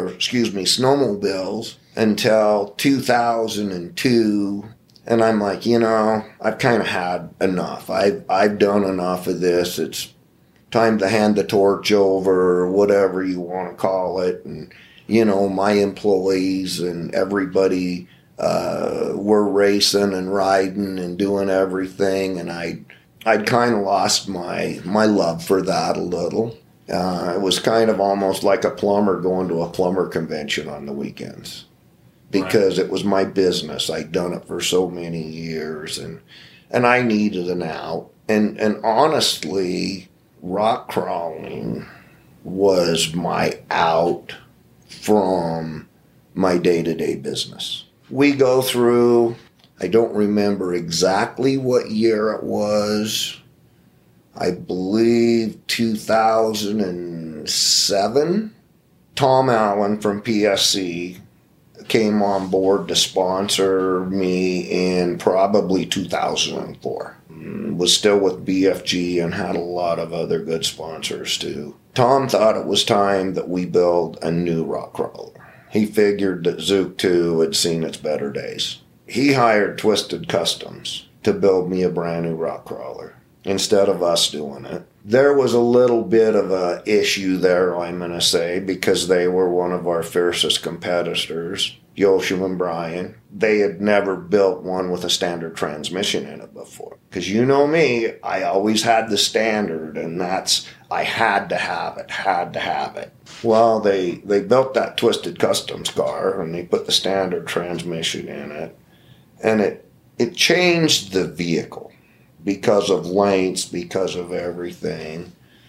snowmobiles until 2002. And I'm like, I've kind of had enough. I've done enough of this. It's time to hand the torch over, or whatever you want to call it. And, my employees and everybody were racing and riding and doing everything. And I'd kind of lost my love for that a little. It was kind of almost like a plumber going to a plumber convention on the weekends, because It was my business. I'd done it for so many years, and I needed an out. And honestly, rock crawling was my out from my day-to-day business. We go through, I don't remember exactly what year it was, I believe 2007. Tom Allen from PSC came on board to sponsor me in probably 2004. Was still with BFG and had a lot of other good sponsors too. Tom thought it was time that we build a new rock crawler. He figured that Zook 2 had seen its better days. He hired Twisted Customs to build me a brand new rock crawler instead of us doing it. There was a little bit of a issue there, I'm going to say, because they were one of our fiercest competitors, Yoshim and Brian. They had never built one with a standard transmission in it before. Because you know me, I always had the standard, and I had to have it. Well, they built that Twisted Customs car, and they put the standard transmission in it, and it changed the vehicle. Because of lengths, because of everything.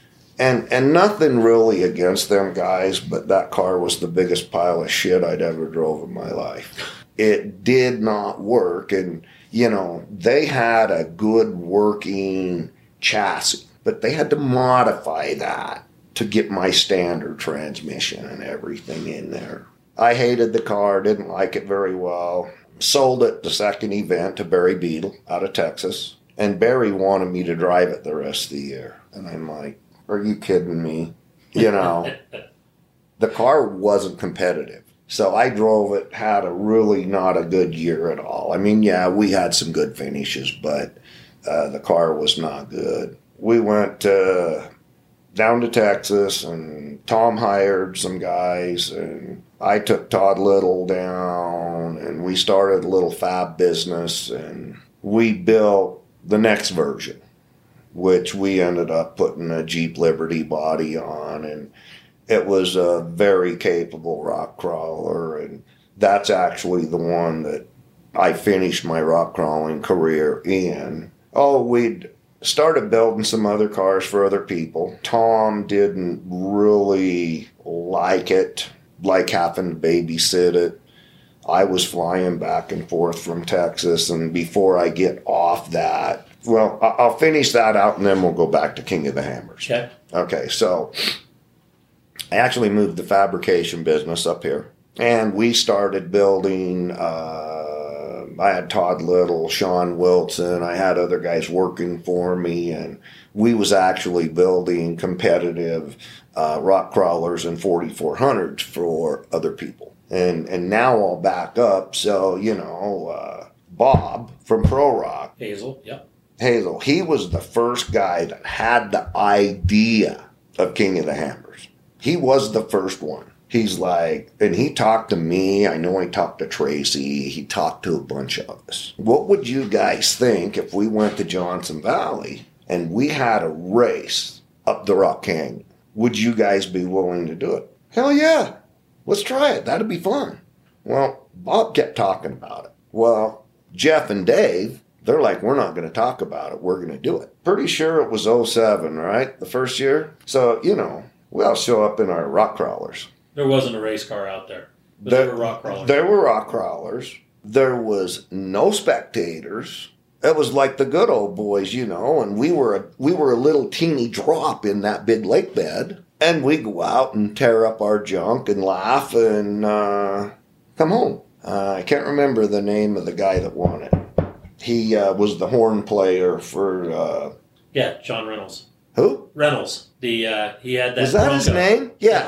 And nothing really against them guys, but that car was the biggest pile of shit I'd ever drove in my life. It did not work, and, they had a good working chassis, but they had to modify that to get my standard transmission and everything in there. I hated the car, didn't like it very well. Sold it the second event to Barry Beadle out of Texas. And Barry wanted me to drive it the rest of the year. And I'm like, are you kidding me? The car wasn't competitive. So I drove it, had a really not a good year at all. I mean, yeah, we had some good finishes, but the car was not good. We went down to Texas, and Tom hired some guys, and I took Todd Little down, and we started a little fab business, and we built the next version, which we ended up putting a Jeep Liberty body on, and it was a very capable rock crawler, and that's actually the one that I finished my rock crawling career in. Oh, we'd started building some other cars for other people. Tom didn't really like it, like having to babysit it. I was flying back and forth from Texas, and before I get off that, well, I'll finish that out and then we'll go back to King of the Hammers. Okay. Okay, so I actually moved the fabrication business up here, and we started building. I had Todd Little, Sean Wilson. I had other guys working for me, and we was actually building competitive rock crawlers and 4400s for other people. And now I'll back up. So, Bob from Pro Rock. Hazel, yep. Hazel, he was the first guy that had the idea of King of the Hammers. He was the first one. He's like, and he talked to me. I know he talked to Tracy. He talked to a bunch of us. What would you guys think if we went to Johnson Valley and we had a race up the Rock Canyon? Would you guys be willing to do it? Hell yeah. Let's try it. That'd be fun. Well, Bob kept talking about it. Well, Jeff and Dave, they're like, we're not going to talk about it. We're going to do it. Pretty sure it was 07, right? The first year. So, we all show up in our rock crawlers. There wasn't a race car out there. But there were rock crawlers. There were rock crawlers. There was no spectators. It was like the good old boys, and we were a little teeny drop in that big lake bed. And we go out and tear up our junk and laugh and come home. I can't remember the name of the guy that won it. He was the horn player for... John Reynolds. Who? Reynolds. He had that... Was that his name?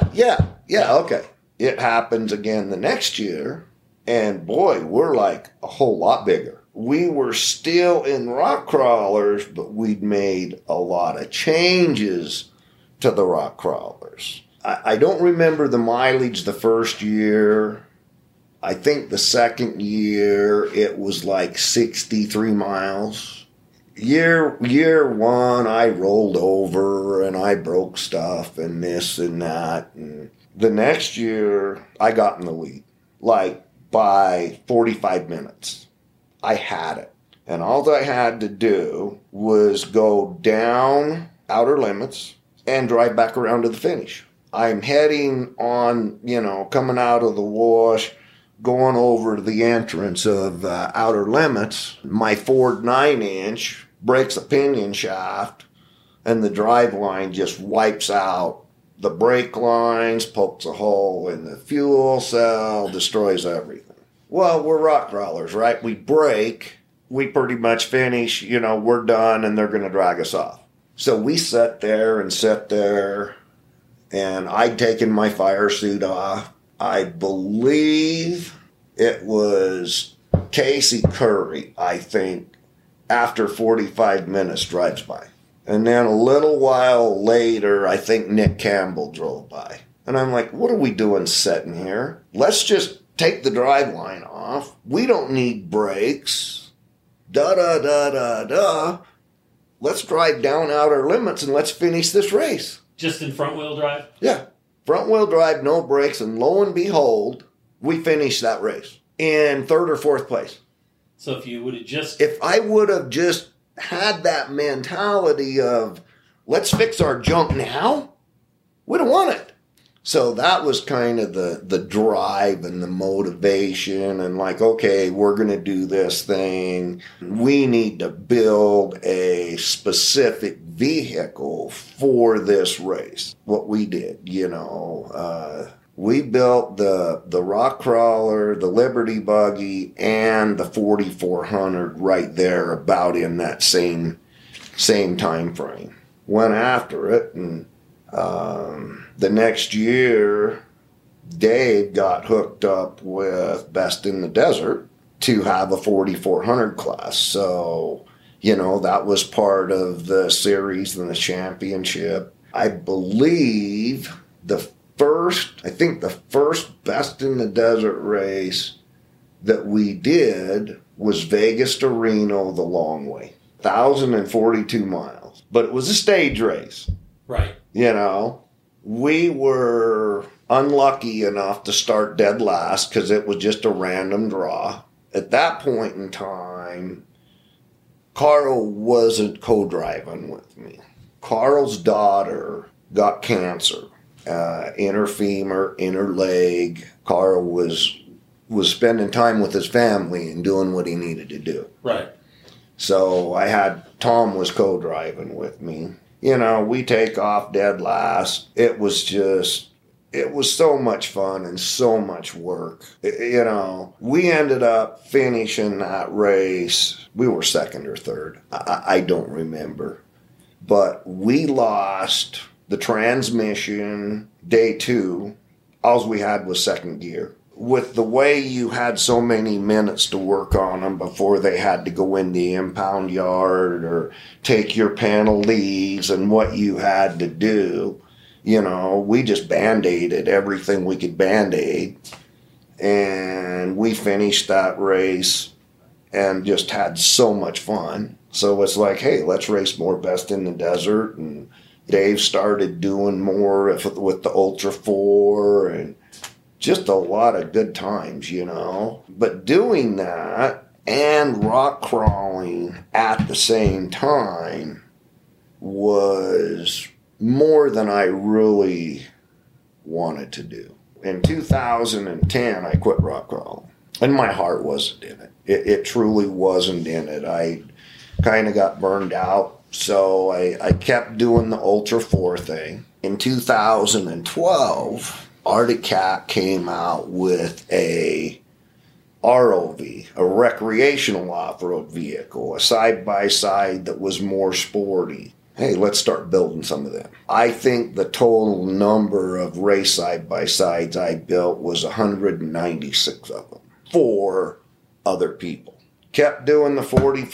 Yeah, okay. It happens again the next year, and boy, we're like a whole lot bigger. We were still in rock crawlers, but we'd made a lot of changes to the rock crawlers. I don't remember the mileage the first year. I think the second year it was like 63 miles. Year one, I rolled over and I broke stuff and this and that. And the next year, I got in the lead, like by 45 minutes. I had it. And all I had to do was go down outer limits and drive back around to the finish. I'm heading on, coming out of the wash, going over to the entrance of outer limits. My Ford 9-inch breaks a pinion shaft, and the drive line just wipes out the brake lines, pokes a hole in the fuel cell, destroys everything. Well, we're rock crawlers, right? We break, we pretty much finish, we're done, and they're going to drag us off. So we sat there, and I'd taken my fire suit off. I believe it was Casey Curry, I think, after 45 minutes drives by. And then a little while later, I think Nick Campbell drove by. And I'm like, what are we doing sitting here? Let's just take the drive line off. We don't need brakes. Da-da-da-da-da. Let's drive down outer limits and let's finish this race. Just in front-wheel drive? Yeah. Front-wheel drive, no brakes, and lo and behold, we finished that race in third or fourth place. So if I would have just had that mentality of, let's fix our junk now, we'd have won it. So that was kind of the drive and the motivation and like, okay, we're going to do this thing. We need to build a specific vehicle for this race. What we did, we built the rock crawler, the Liberty buggy, and the 4400 right there about in that same time frame. Went after it, and the next year, Dave got hooked up with Best in the Desert to have a 4400 class. So, that was part of the series and the championship. I believe the first Best in the Desert race that we did was Vegas to Reno the long way. 1,042 miles. But it was a stage race. Right. We were unlucky enough to start dead last because it was just a random draw. At that point in time, Carl wasn't co-driving with me. Carl's daughter got cancer, inner femur, inner leg. Carl was spending time with his family and doing what he needed to do. Right. So Tom was co-driving with me. You know, we take off dead last. It was so much fun and so much work. You know, we ended up finishing that race. We were second or third. I don't remember. But we lost the transmission day 2. All we had was second gear. With the way you had so many minutes to work on them before they had to go in the impound yard or take your penalties and what you had to do, you know, we just Band-Aided everything we could Band-Aid. And we finished that race and just had so much fun. So it's like, hey, let's race more best in the desert. And Dave started doing more with the Ultra 4 and just a lot of good times, you know. But doing that and rock crawling at the same time was more than I really wanted to do. In 2010, I quit rock crawling. And my heart wasn't in it. It truly wasn't in it. I kind of got burned out. So I kept doing the Ultra 4 thing. In 2012... Arctic Cat came out with a ROV, a recreational off-road vehicle, a side-by-side that was more sporty. Hey, let's start building some of them. I think the total number of race side-by-sides I built was 196 of them for other people. Kept doing the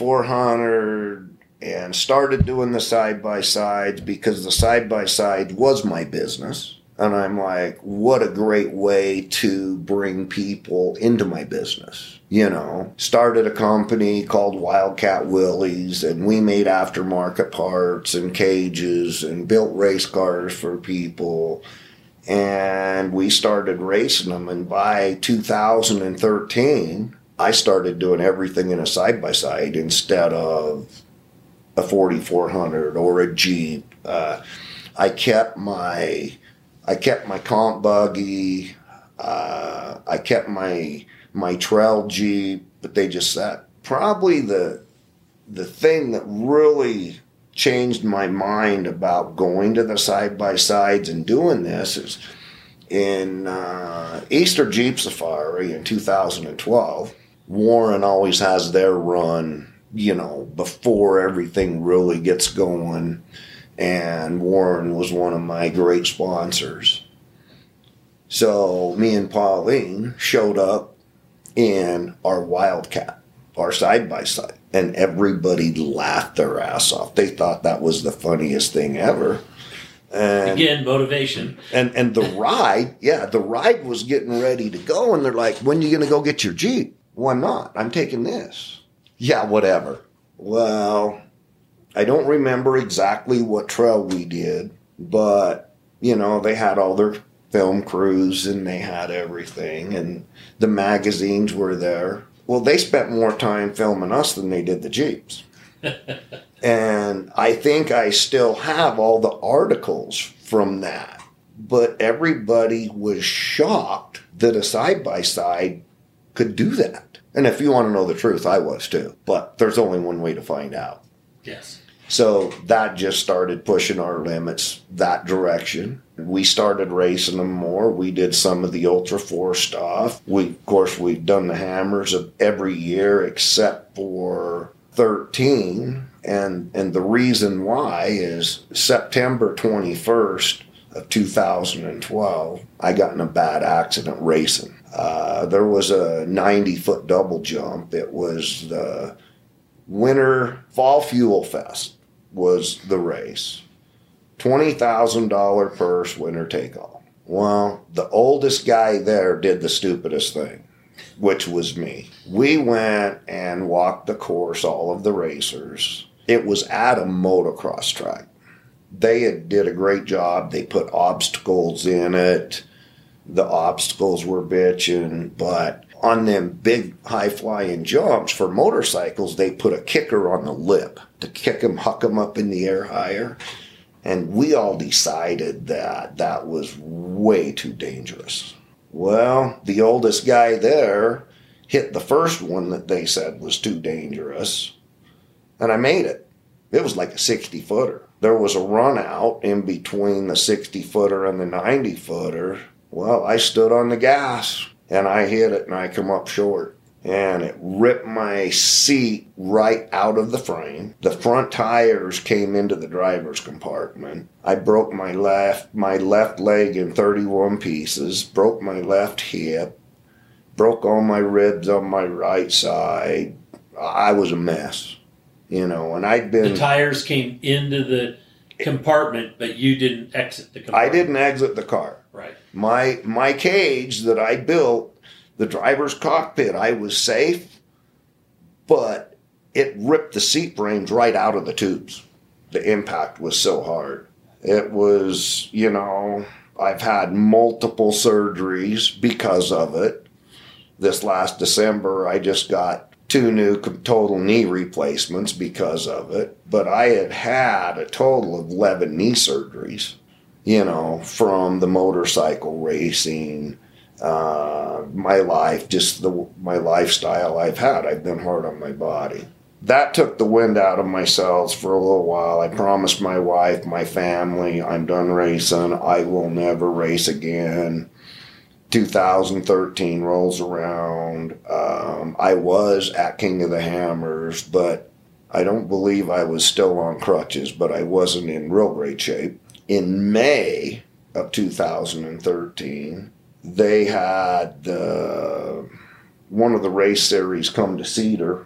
4400 and started doing the side-by-sides because the side-by-side was my business. And I'm like, what a great way to bring people into my business. You know, started a company called Wildcat Willys, and we made aftermarket parts and cages and built race cars for people. And we started racing them. And by 2013, I started doing everything in a side-by-side instead of a 4400 or a Jeep. I kept my comp buggy, I kept my trail Jeep, but they just sat. Probably the thing that really changed my mind about going to the side-by-sides and doing this is in Easter Jeep Safari in 2012, Warren always has their run, you know, before everything really gets going. And Warren was one of my great sponsors. So me and Pauline showed up in our Wildcat, our side-by-side. And everybody laughed their ass off. They thought that was the funniest thing ever. And, again, motivation. And the ride was getting ready to go. And they're like, when are you going to go get your Jeep? Why not? I'm taking this. Yeah, whatever. Well, I don't remember exactly what trail we did, but, you know, they had all their film crews and they had everything, and the magazines were there. Well, they spent more time filming us than they did the Jeeps. And I think I still have all the articles from that, but everybody was shocked that a side-by-side could do that. And if you want to know the truth, I was too, but there's only one way to find out. Yes. So that just started pushing our limits that direction. We started racing them more. We did some of the Ultra 4 stuff. Of course, we've done the hammers of every year except for 13. And the reason why is September 21st of 2012, I got in a bad accident racing. There was a 90-foot double jump. It was the Fall Fuel Fest was the race. $20,000 purse, winner take all. Well, the oldest guy there did the stupidest thing, which was me. We went and walked the course, all of the racers. It was at a motocross track. They did a great job. They put obstacles in it. The obstacles were bitching, but on them big high-flying jumps for motorcycles, they put a kicker on the lip to kick them, huck them up in the air higher. And we all decided that that was way too dangerous. Well, the oldest guy there hit the first one that they said was too dangerous, and I made it. It was like a 60-footer. There was a run out in between the 60-footer and the 90-footer. Well, I stood on the gas, and I hit it, and I come up short. And it ripped my seat right out of the frame. The front tires came into the driver's compartment. I broke my left leg in 31 pieces, broke my left hip, broke all my ribs on my right side. I was a mess, and I'd been... The tires came into the compartment, but you didn't exit the compartment. I didn't exit the car. Right. My cage that I built, the driver's cockpit, I was safe, but it ripped the seat frames right out of the tubes. The impact was so hard. It was, I've had multiple surgeries because of it. This last December, I just got 2 new total knee replacements because of it. But I had a total of 11 knee surgeries, from the motorcycle racing, my life, just my lifestyle I've had. I've been hard on my body. That took the wind out of my sails for a little while. I promised my wife, my family, I'm done racing. I will never race again. 2013 rolls around. I was at King of the Hammers, but I don't believe I was still on crutches, but I wasn't in real great shape. In May of 2013, they had one of the race series come to Cedar.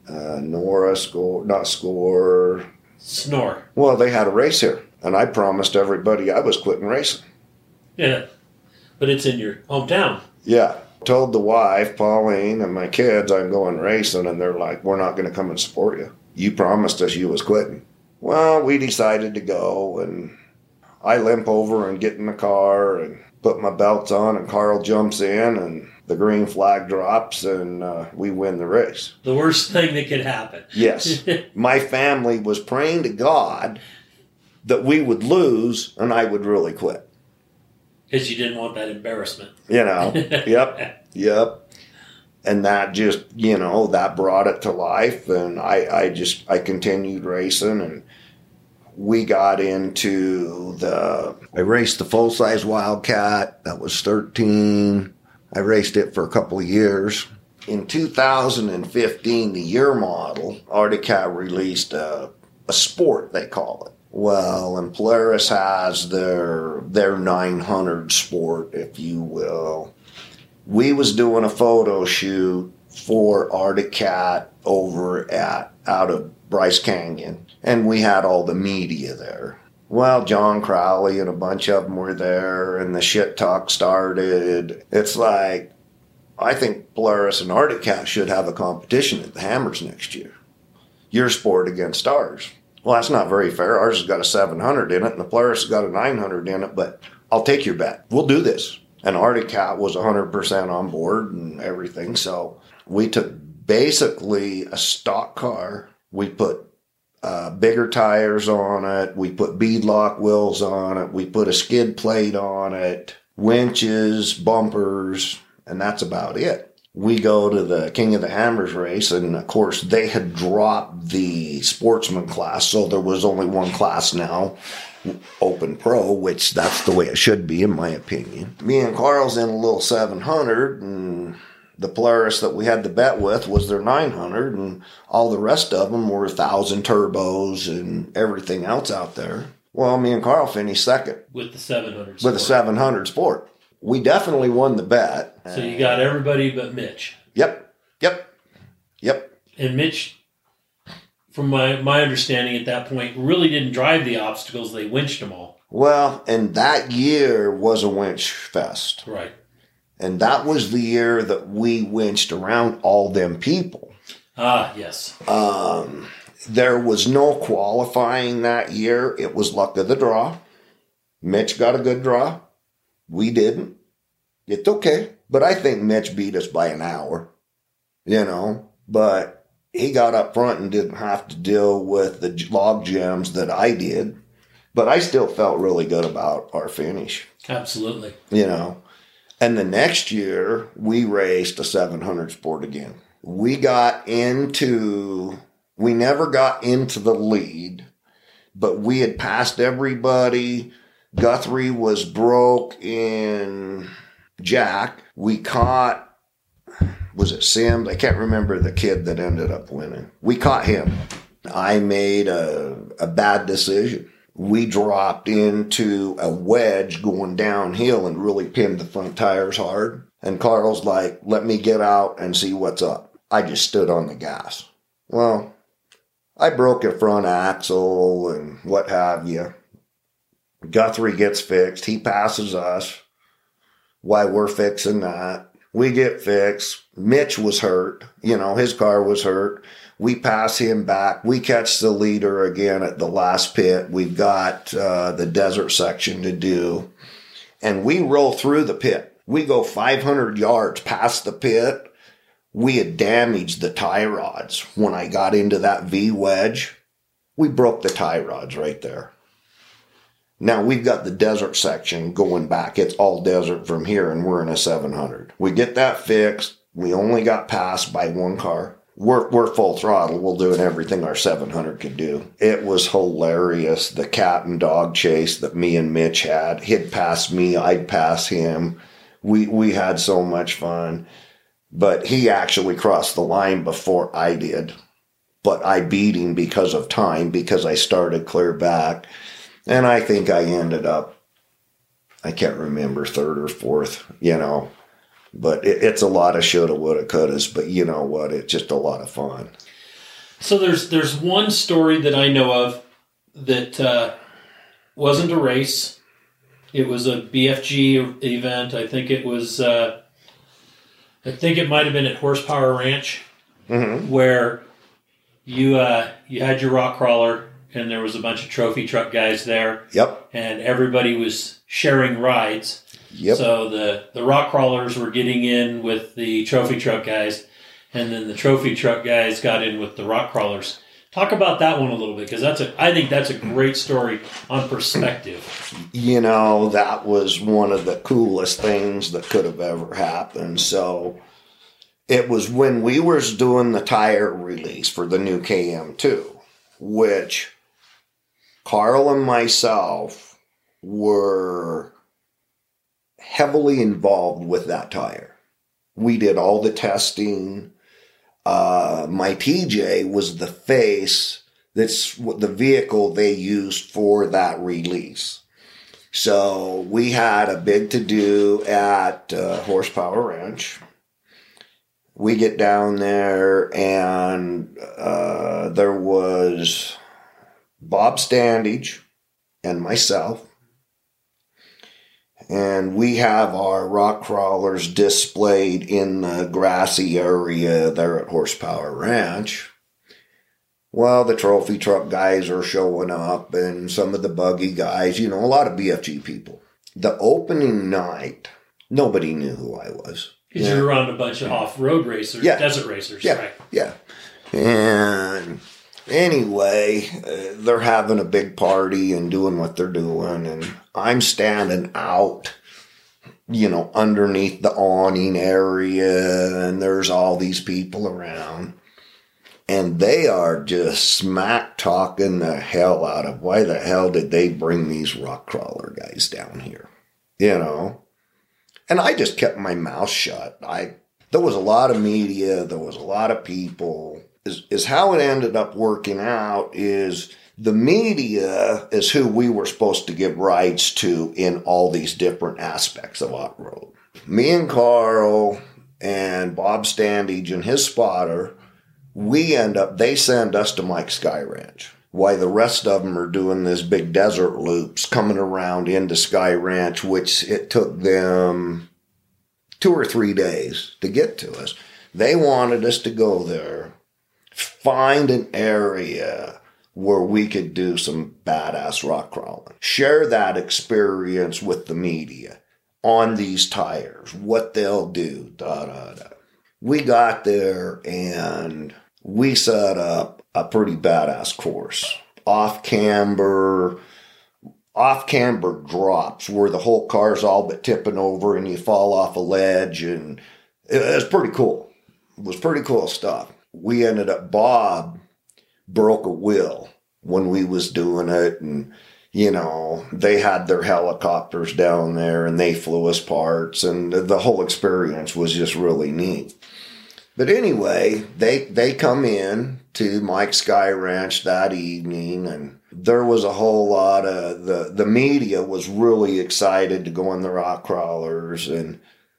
Snore. Well, they had a race here, and I promised everybody I was quitting racing. Yeah, but it's in your hometown. Yeah. Told the wife, Pauline, and my kids I'm going racing, and they're like, we're not going to come and support you. You promised us you was quitting. Well, we decided to go, and I limp over and get in the car and put my belts on, and Carl jumps in, and the green flag drops, and we win the race. The worst thing that could happen. Yes. My family was praying to God that we would lose, and I would really quit. Because you didn't want that embarrassment. Yep. And that just, that brought it to life, and I continued racing, and we got into I raced the full-size Wildcat. That was 13. I raced it for a couple of years. In 2015, the year model, Arctic Cat released a sport, they call it. Well, and Polaris has their 900 sport, if you will. We was doing a photo shoot for Arctic Cat out of Bryce Canyon, and we had all the media there. Well, John Crowley and a bunch of them were there, and the shit talk started. It's like, I think Polaris and Arctic Cat should have a competition at the Hammers next year. Your sport against ours. Well, that's not very fair. Ours has got a 700 in it, and the Polaris has got a 900 in it, but I'll take your bet. We'll do this. And Arctic Cat was 100% on board and everything, so we took basically a stock car. We put bigger tires on it. We put beadlock wheels on it. We put a skid plate on it, winches, bumpers, and that's about it. We go to the King of the Hammers race, and of course they had dropped the sportsman class, so there was only one class now, Open Pro, which that's the way it should be in my opinion. Me and Carl's in a little 700, and the Polaris that we had the bet with was their 900, and all the rest of them were 1,000 turbos and everything else out there. Well, me and Carl finished second. With the 700 sport. With the 700 sport. We definitely won the bet. So you got everybody but Mitch. Yep. And Mitch, from my understanding at that point, really didn't drive the obstacles. They winched them all. Well, and that year was a winch fest. Right. And that was the year that we winched around all them people. Ah, yes. There was no qualifying that year. It was luck of the draw. Mitch got a good draw. We didn't. It's okay. But I think Mitch beat us by an hour, but he got up front and didn't have to deal with the log jams that I did. But I still felt really good about our finish. Absolutely. And the next year we raced a 700 Sport again. We never got into the lead, but we had passed everybody. Guthrie was broke in Jack. We caught, was it Sims? I can't remember the kid that ended up winning. We caught him. I made a bad decision. We dropped into a wedge going downhill and really pinned the front tires hard. And Carl's like, let me get out and see what's up. I just stood on the gas. Well, I broke a front axle and what have you. Guthrie gets fixed. He passes us while we're fixing that. We get fixed. Mitch was hurt. His car was hurt. We pass him back. We catch the leader again at the last pit. We've got the desert section to do. And we roll through the pit. We go 500 yards past the pit. We had damaged the tie rods. When I got into that V wedge, we broke the tie rods right there. Now we've got the desert section going back. It's all desert from here, and we're in a 700. We get that fixed. We only got passed by one car. We're full throttle. We're doing everything our 700 could do. It was hilarious. The cat and dog chase that me and Mitch had. He'd pass me. I'd pass him. We had so much fun. But he actually crossed the line before I did. But I beat him because of time, because I started clear back. And I think I ended up, I can't remember, third or fourth, But it's a lot of shoulda, woulda, couldas. But you know what? It's just a lot of fun. So there's one story that I know of that wasn't a race. It was a BFG event. I think it was. I think it might have been at Horsepower Ranch, where you had your rock crawler and there was a bunch of trophy truck guys there. Yep. And everybody was sharing rides. Yep. So the rock crawlers were getting in with the trophy truck guys, and then the trophy truck guys got in with the rock crawlers. Talk about that one a little bit, because I think that's a great story on perspective. That was one of the coolest things that could have ever happened. So it was when we were doing the tire release for the new KM2, which Carl and myself were heavily involved with that tire. We did all the testing. My TJ was the face. That's the vehicle they used for that release. So we had a big to-do at Horsepower Ranch. We get down there, and there was Bob Standage and myself. And we have our rock crawlers displayed in the grassy area there at Horsepower Ranch. Well, the trophy truck guys are showing up, and some of the buggy guys, a lot of BFG people. The opening night, nobody knew who I was. Because you're around a bunch of off-road racers, desert racers, right? Yeah. And anyway, they're having a big party and doing what they're doing, and I'm standing out, underneath the awning area, and there's all these people around. And they are just smack talking the hell out of why the hell did they bring these rock crawler guys down here, And I just kept my mouth shut. There was a lot of media. There was a lot of people. Is how it ended up working out is the media is who we were supposed to give rides to in all these different aspects of off-road. Me and Carl and Bob Standage and his spotter, they send us to Mike Sky Ranch. While the rest of them are doing this big desert loops coming around into Sky Ranch, which it took them 2 or 3 days to get to us. They wanted us to go there, find an area where we could do some badass rock crawling, share that experience with the media. on these tires, what they'll do, We got there and we set up a pretty badass course. Off-camber drops where the whole car's all but tipping over and you fall off a ledge, and it was pretty cool. It was pretty cool stuff. We ended up, Bob broke a wheel when we was doing it, and they had their helicopters down there and they flew us parts, and the whole experience was just really neat. But anyway, they come in to Mike's Sky Ranch that evening, and there was a whole lot of, the media was really excited to go on the rock crawlers, and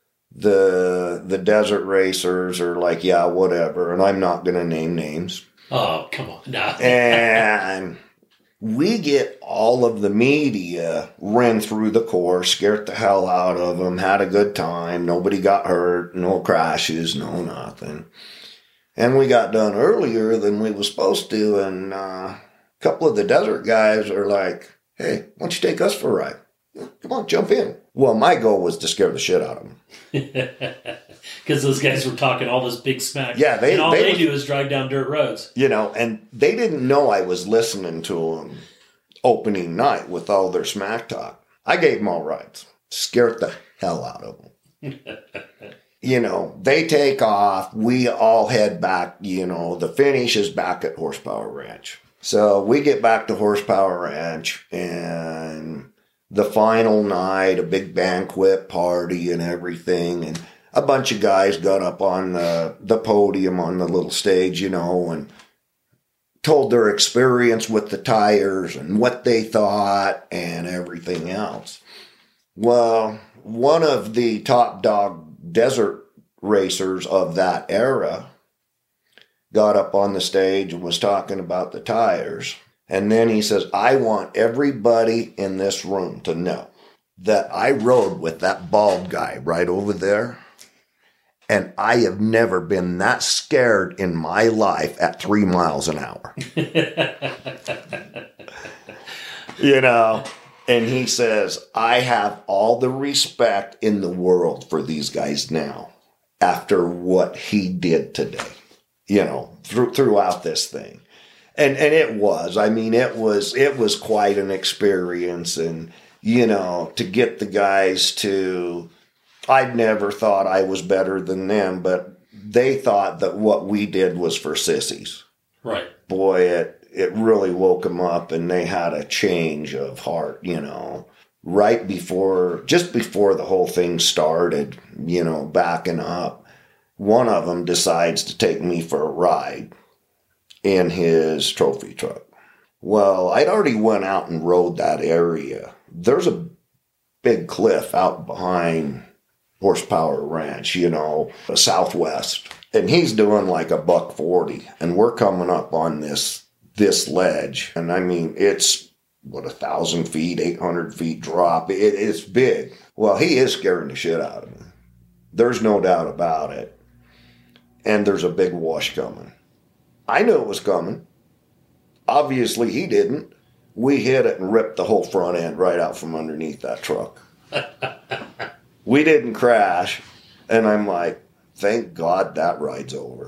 the desert racers are like, yeah, whatever, and I'm not going to name names. Oh, come on. No. And we get all of the media, ran through the course, scared the hell out of them, had a good time. Nobody got hurt, no crashes, no nothing. And we got done earlier than we was supposed to, and a couple of the desert guys are like, hey, why don't you take us for a ride? Come on, jump in. Well, my goal was to scare the shit out of them. Because those guys were talking all this big smack. Yeah, and all they do is drive down dirt roads. And they didn't know I was listening to them opening night with all their smack talk. I gave them all rides. Scared the hell out of them. They take off. We all head back. The finish is back at Horsepower Ranch. So we get back to Horsepower Ranch, and the final night, a big banquet party and everything, and a bunch of guys got up on the podium on the little stage, and told their experience with the tires and what they thought and everything else. Well, one of the top dog desert racers of that era got up on the stage and was talking about the tires. And then he says, I want everybody in this room to know that I rode with that bald guy right over there, and I have never been that scared in my life at 3 miles an hour. And he says, I have all the respect in the world for these guys now after what he did today, throughout this thing. And it was, it was quite an experience. And, to get the guys to, I'd never thought I was better than them, but they thought that what we did was for sissies. Right. Boy, it really woke them up, and they had a change of heart, just before the whole thing started, backing up. One of them decides to take me for a ride in his trophy truck. Well, I'd already went out and rode that area. There's a big cliff out behind Horsepower Ranch, southwest. And he's doing like a $140, and we're coming up on this ledge. And it's 1,000 feet, 800 feet drop. It's big. Well, he is scaring the shit out of me. There's no doubt about it. And there's a big wash coming. I knew it was coming. Obviously, he didn't. We hit it and ripped the whole front end right out from underneath that truck. We didn't crash. And I'm like, thank God that ride's over.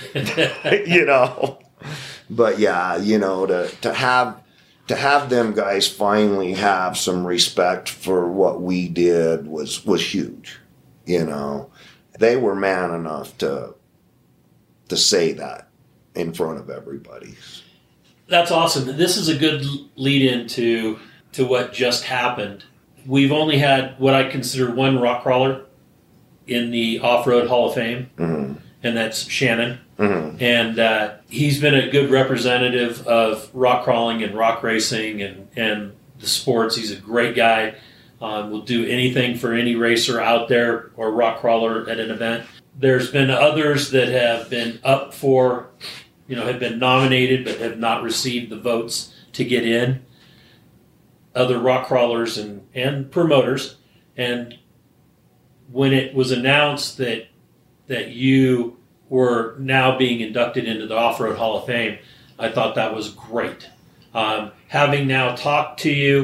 But yeah, to have them guys finally have some respect for what we did was huge. They were man enough to say that in front of everybody. That's awesome. This is a good lead into what just happened. We've only had what I consider one rock crawler in the Off-Road Hall of Fame, mm-hmm. and that's Shannon. Mm-hmm. And he's been a good representative of rock crawling and rock racing and the sports. He's a great guy. Will do anything for any racer out there or rock crawler at an event. There's been others that have been up for, have been nominated but have not received the votes to get in. Other rock crawlers and promoters. And when it was announced that you were now being inducted into the Off-Road Hall of Fame, I thought that was great. Having now talked to you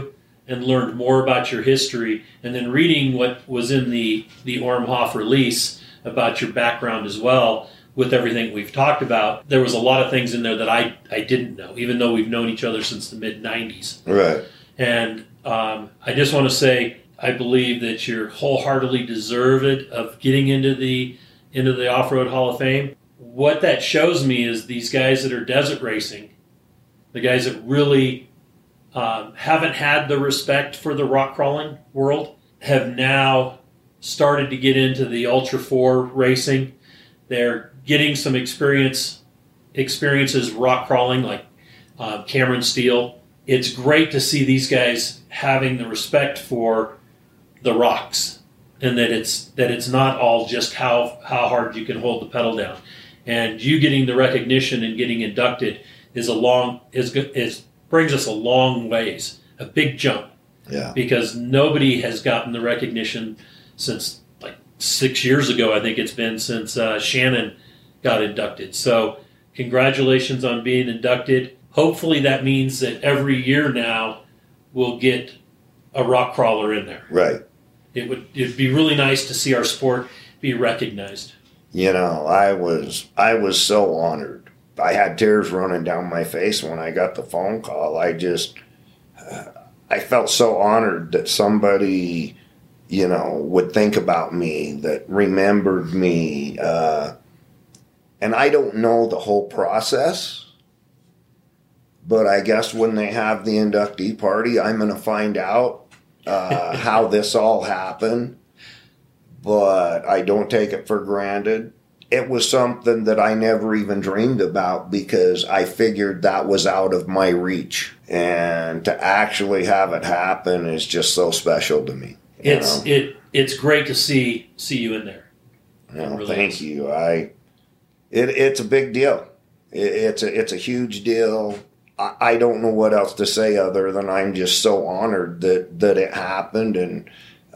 and learned more about your history, and then reading what was in the Orm Hoff release about your background as well, with everything we've talked about, there was a lot of things in there that I didn't know, even though we've known each other since the mid-'90s. Right. And I just want to say, I believe that you're wholeheartedly deserved of getting into the Off-Road Hall of Fame. What that shows me is these guys that are desert racing, the guys that really haven't had the respect for the rock crawling world, have now started to get into the Ultra 4 racing. They're getting some experiences rock crawling, like Cameron Steele. It's great to see these guys having the respect for the rocks, and that it's not all just how hard you can hold the pedal down. And you getting the recognition and getting inducted brings us a long ways, a big jump. Yeah. Because nobody has gotten the recognition since like 6 years ago. I think it's been since Shannon got inducted. So congratulations on being inducted. Hopefully that means that every year now we'll get a rock crawler in there. Right. It'd be really nice to see our sport be recognized. You know, I was so honored. I had tears running down my face when I got the phone call. I felt so honored that somebody, you know, would think about me, that remembered me. And I don't know the whole process, but I guess when they have the inductee party, I'm going to find out how this all happened. But I don't take it for granted. It was something that I never even dreamed about because I figured that was out of my reach. And to actually have it happen is just so special to me. It's great to see you in there. No, really thank is. you. It's a big deal. It's a huge deal. I don't know what else to say other than I'm just so honored that it happened. And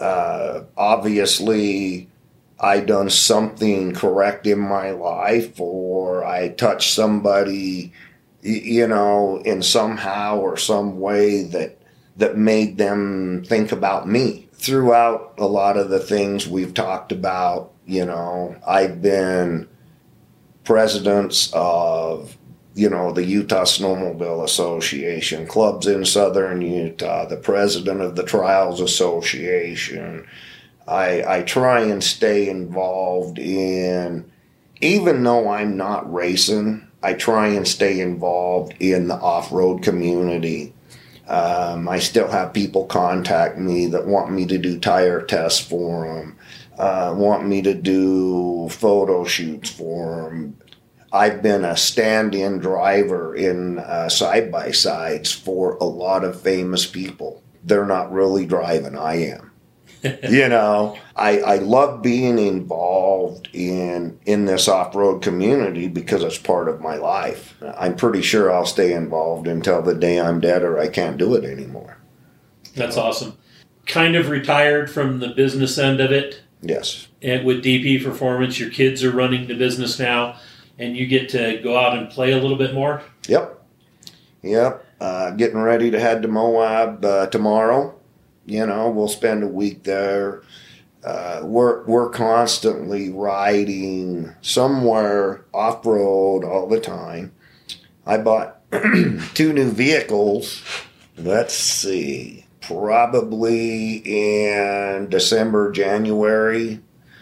obviously I done something correct in my life, or I touched somebody, you know, in somehow or some way that made them think about me. Throughout a lot of the things we've talked about, you know, I've been presidents of, you know, the Utah Snowmobile Association, clubs in southern Utah, the president of the Trials Association. I try and stay involved in, even though I'm not racing, I try and stay involved in the off-road community. I still have people contact me that want me to do tire tests for them, want me to do photo shoots for them. I've been a stand-in driver in side-by-sides for a lot of famous people. They're not really driving, I am. You know, I love being involved in this off-road community because it's part of my life. I'm pretty sure I'll stay involved until the day I'm dead or I can't do it anymore. That's awesome. Kind of retired from the business end of it. Yes. And with DP Performance, your kids are running the business now, and you get to go out and play a little bit more? Yep. Getting ready to head to Moab tomorrow. You know, we'll spend a week there. We're constantly riding somewhere off-road all the time. I bought 2 new vehicles. Let's see. Probably in December, January.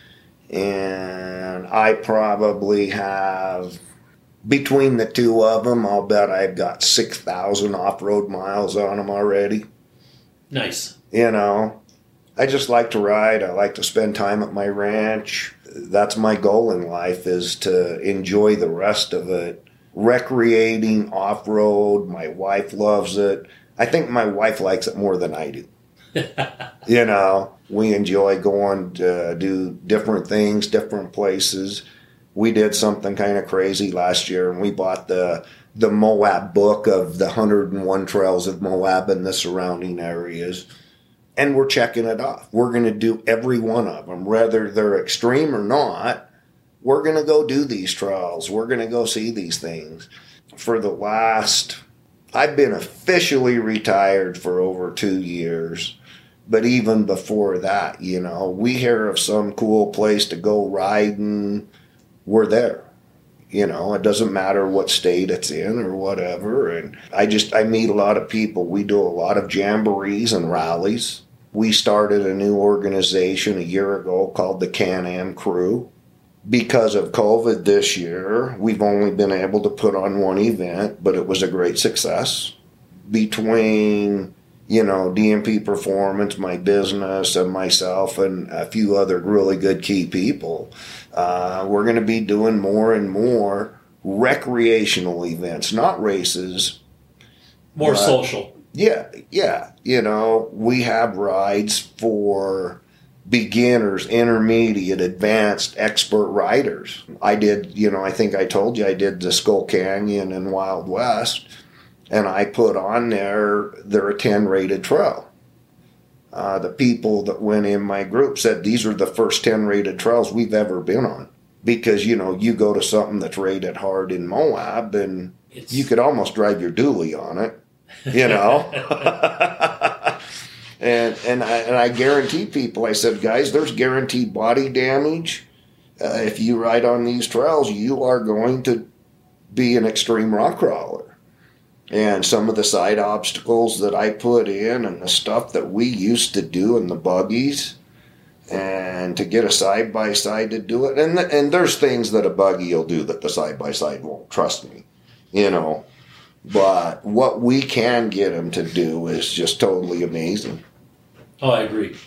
And I probably have, between the 2 of them, I'll bet I've got 6,000 off-road miles on them already. Nice. You know, I just like to ride. I like to spend time at my ranch. That's my goal in life, is to enjoy the rest of it. Recreating off-road. My wife loves it. I think my wife likes it more than I do. You know, we enjoy going to do different things, different places. We did something kind of crazy last year, and we bought the Moab book of the 101 trails of Moab and the surrounding areas. And we're checking it off. We're going to do every one of them, whether they're extreme or not. We're going to go do these trails. We're going to go see these things. For the last, I've been officially retired for over 2 years. But even before that, you know, we hear of some cool place to go riding, we're there. You know, it doesn't matter what state it's in or whatever. And I meet a lot of people. We do a lot of jamborees and rallies. We started a new organization a year ago called the Can-Am Crew. Because of COVID this year, we've only been able to put on one event, but it was a great success. Between, you know, DMP Performance, my business, and myself, and a few other really good key people, we're going to be doing more and more recreational events, not races. More social. Yeah. You know, we have rides for beginners, intermediate, advanced, expert riders. I did, you know, I think I told you I did the Skull Canyon and Wild West, and I put on there, they're a 10 rated trail. The people that went in my group said these are the first 10 rated trails we've ever been on. Because, you know, you go to something that's rated hard in Moab and you could almost drive your dually on it, you know. And I guarantee people, I said, guys, there's guaranteed body damage. If you ride on these trails, you are going to be an extreme rock crawler. And some of the side obstacles that I put in and the stuff that we used to do in the buggies, and to get a side-by-side to do it. And there's things that a buggy will do that the side-by-side won't, trust me, you know. But what we can get them to do is just totally amazing. Oh, I agree.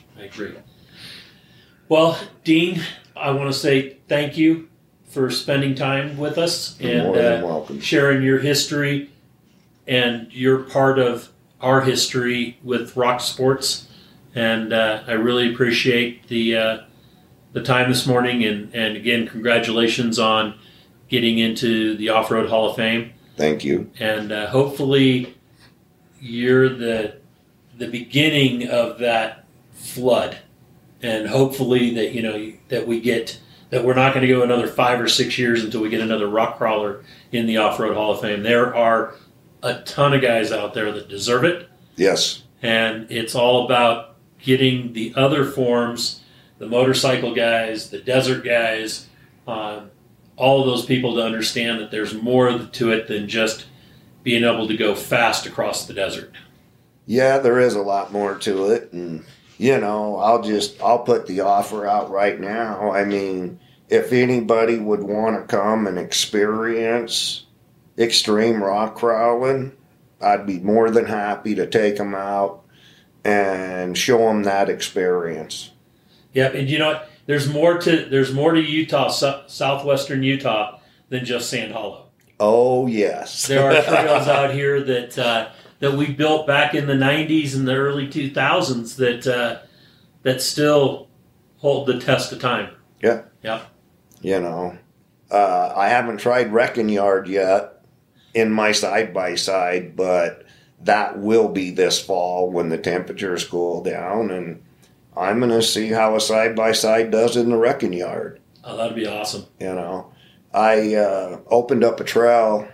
Well, Dean, I want to say thank you for spending time with us and sharing your history and you're part of our history with rock sports. And I really appreciate the time this morning. And again, congratulations on getting into the Off-Road Hall of Fame. Thank you. And hopefully you're the beginning of that flood. And hopefully that, you know, that we're not going to go another 5 or 6 years until we get another rock crawler in the Off-Road Hall of Fame. There are a ton of guys out there that deserve it. Yes. And it's all about getting the other forms, the motorcycle guys, the desert guys, all of those people to understand that there's more to it than just being able to go fast across the desert. Yeah, there is a lot more to it. And, you know, I'll put the offer out right now. I mean, if anybody would want to come and experience extreme rock crawling, I'd be more than happy to take them out and show them that experience. Yeah, and you know what? There's more to Utah, southwestern Utah, than just Sand Hollow. Oh yes, there are trails out here that we built back in the '90s and the early 2000s that still hold the test of time. Yeah. You know, I haven't tried Wrecking Yard yet in my side-by-side, but that will be this fall when the temperatures cool down, and I'm going to see how a side-by-side does in the Wrecking Yard. Oh, that'd be awesome. You know, I opened up a trail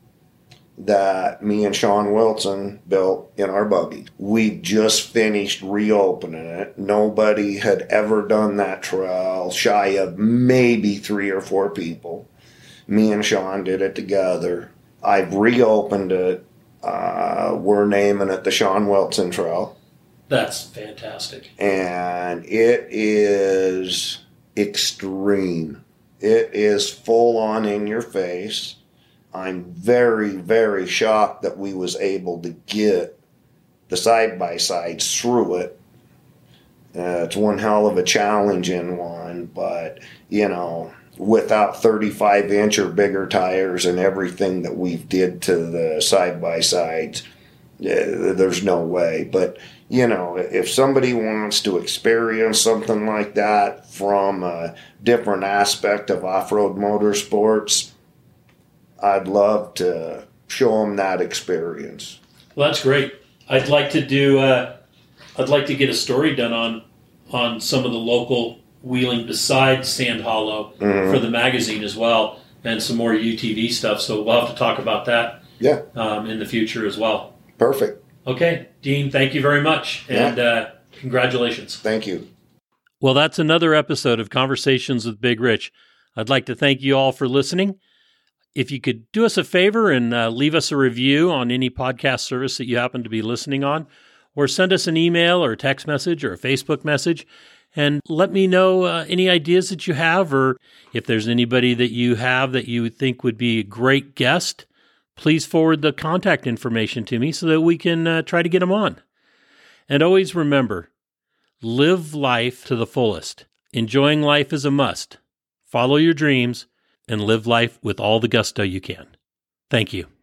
that me and Sean Wilson built in our buggy. We just finished reopening it. Nobody had ever done that trail, shy of maybe 3 or 4 people. Me and Sean did it together. I've reopened it. We're naming it the Sean Wilson Trail. That's fantastic. And it is extreme. It is full on in your face. I'm very, very shocked that we was able to get the side-by-sides through it. It's one hell of a challenging one, but, you know, without 35-inch or bigger tires and everything that we've did to the side-by-sides, there's no way. But, you know, if somebody wants to experience something like that from a different aspect of off-road motorsports, I'd love to show them that experience. Well, that's great. I'd like to get a story done on some of the local wheeling besides Sand Hollow for the magazine as well, and some more UTV stuff. So we'll have to talk about that Yeah. in the future as well. Perfect. Okay, Dean, thank you very much, and congratulations. Thank you. Well, that's another episode of Conversations with Big Rich. I'd like to thank you all for listening. If you could do us a favor and leave us a review on any podcast service that you happen to be listening on, or send us an email or a text message or a Facebook message, and let me know any ideas that you have, or if there's anybody that you have that you think would be a great guest, please forward the contact information to me so that we can try to get them on. And always remember, live life to the fullest. Enjoying life is a must. Follow your dreams and live life with all the gusto you can. Thank you.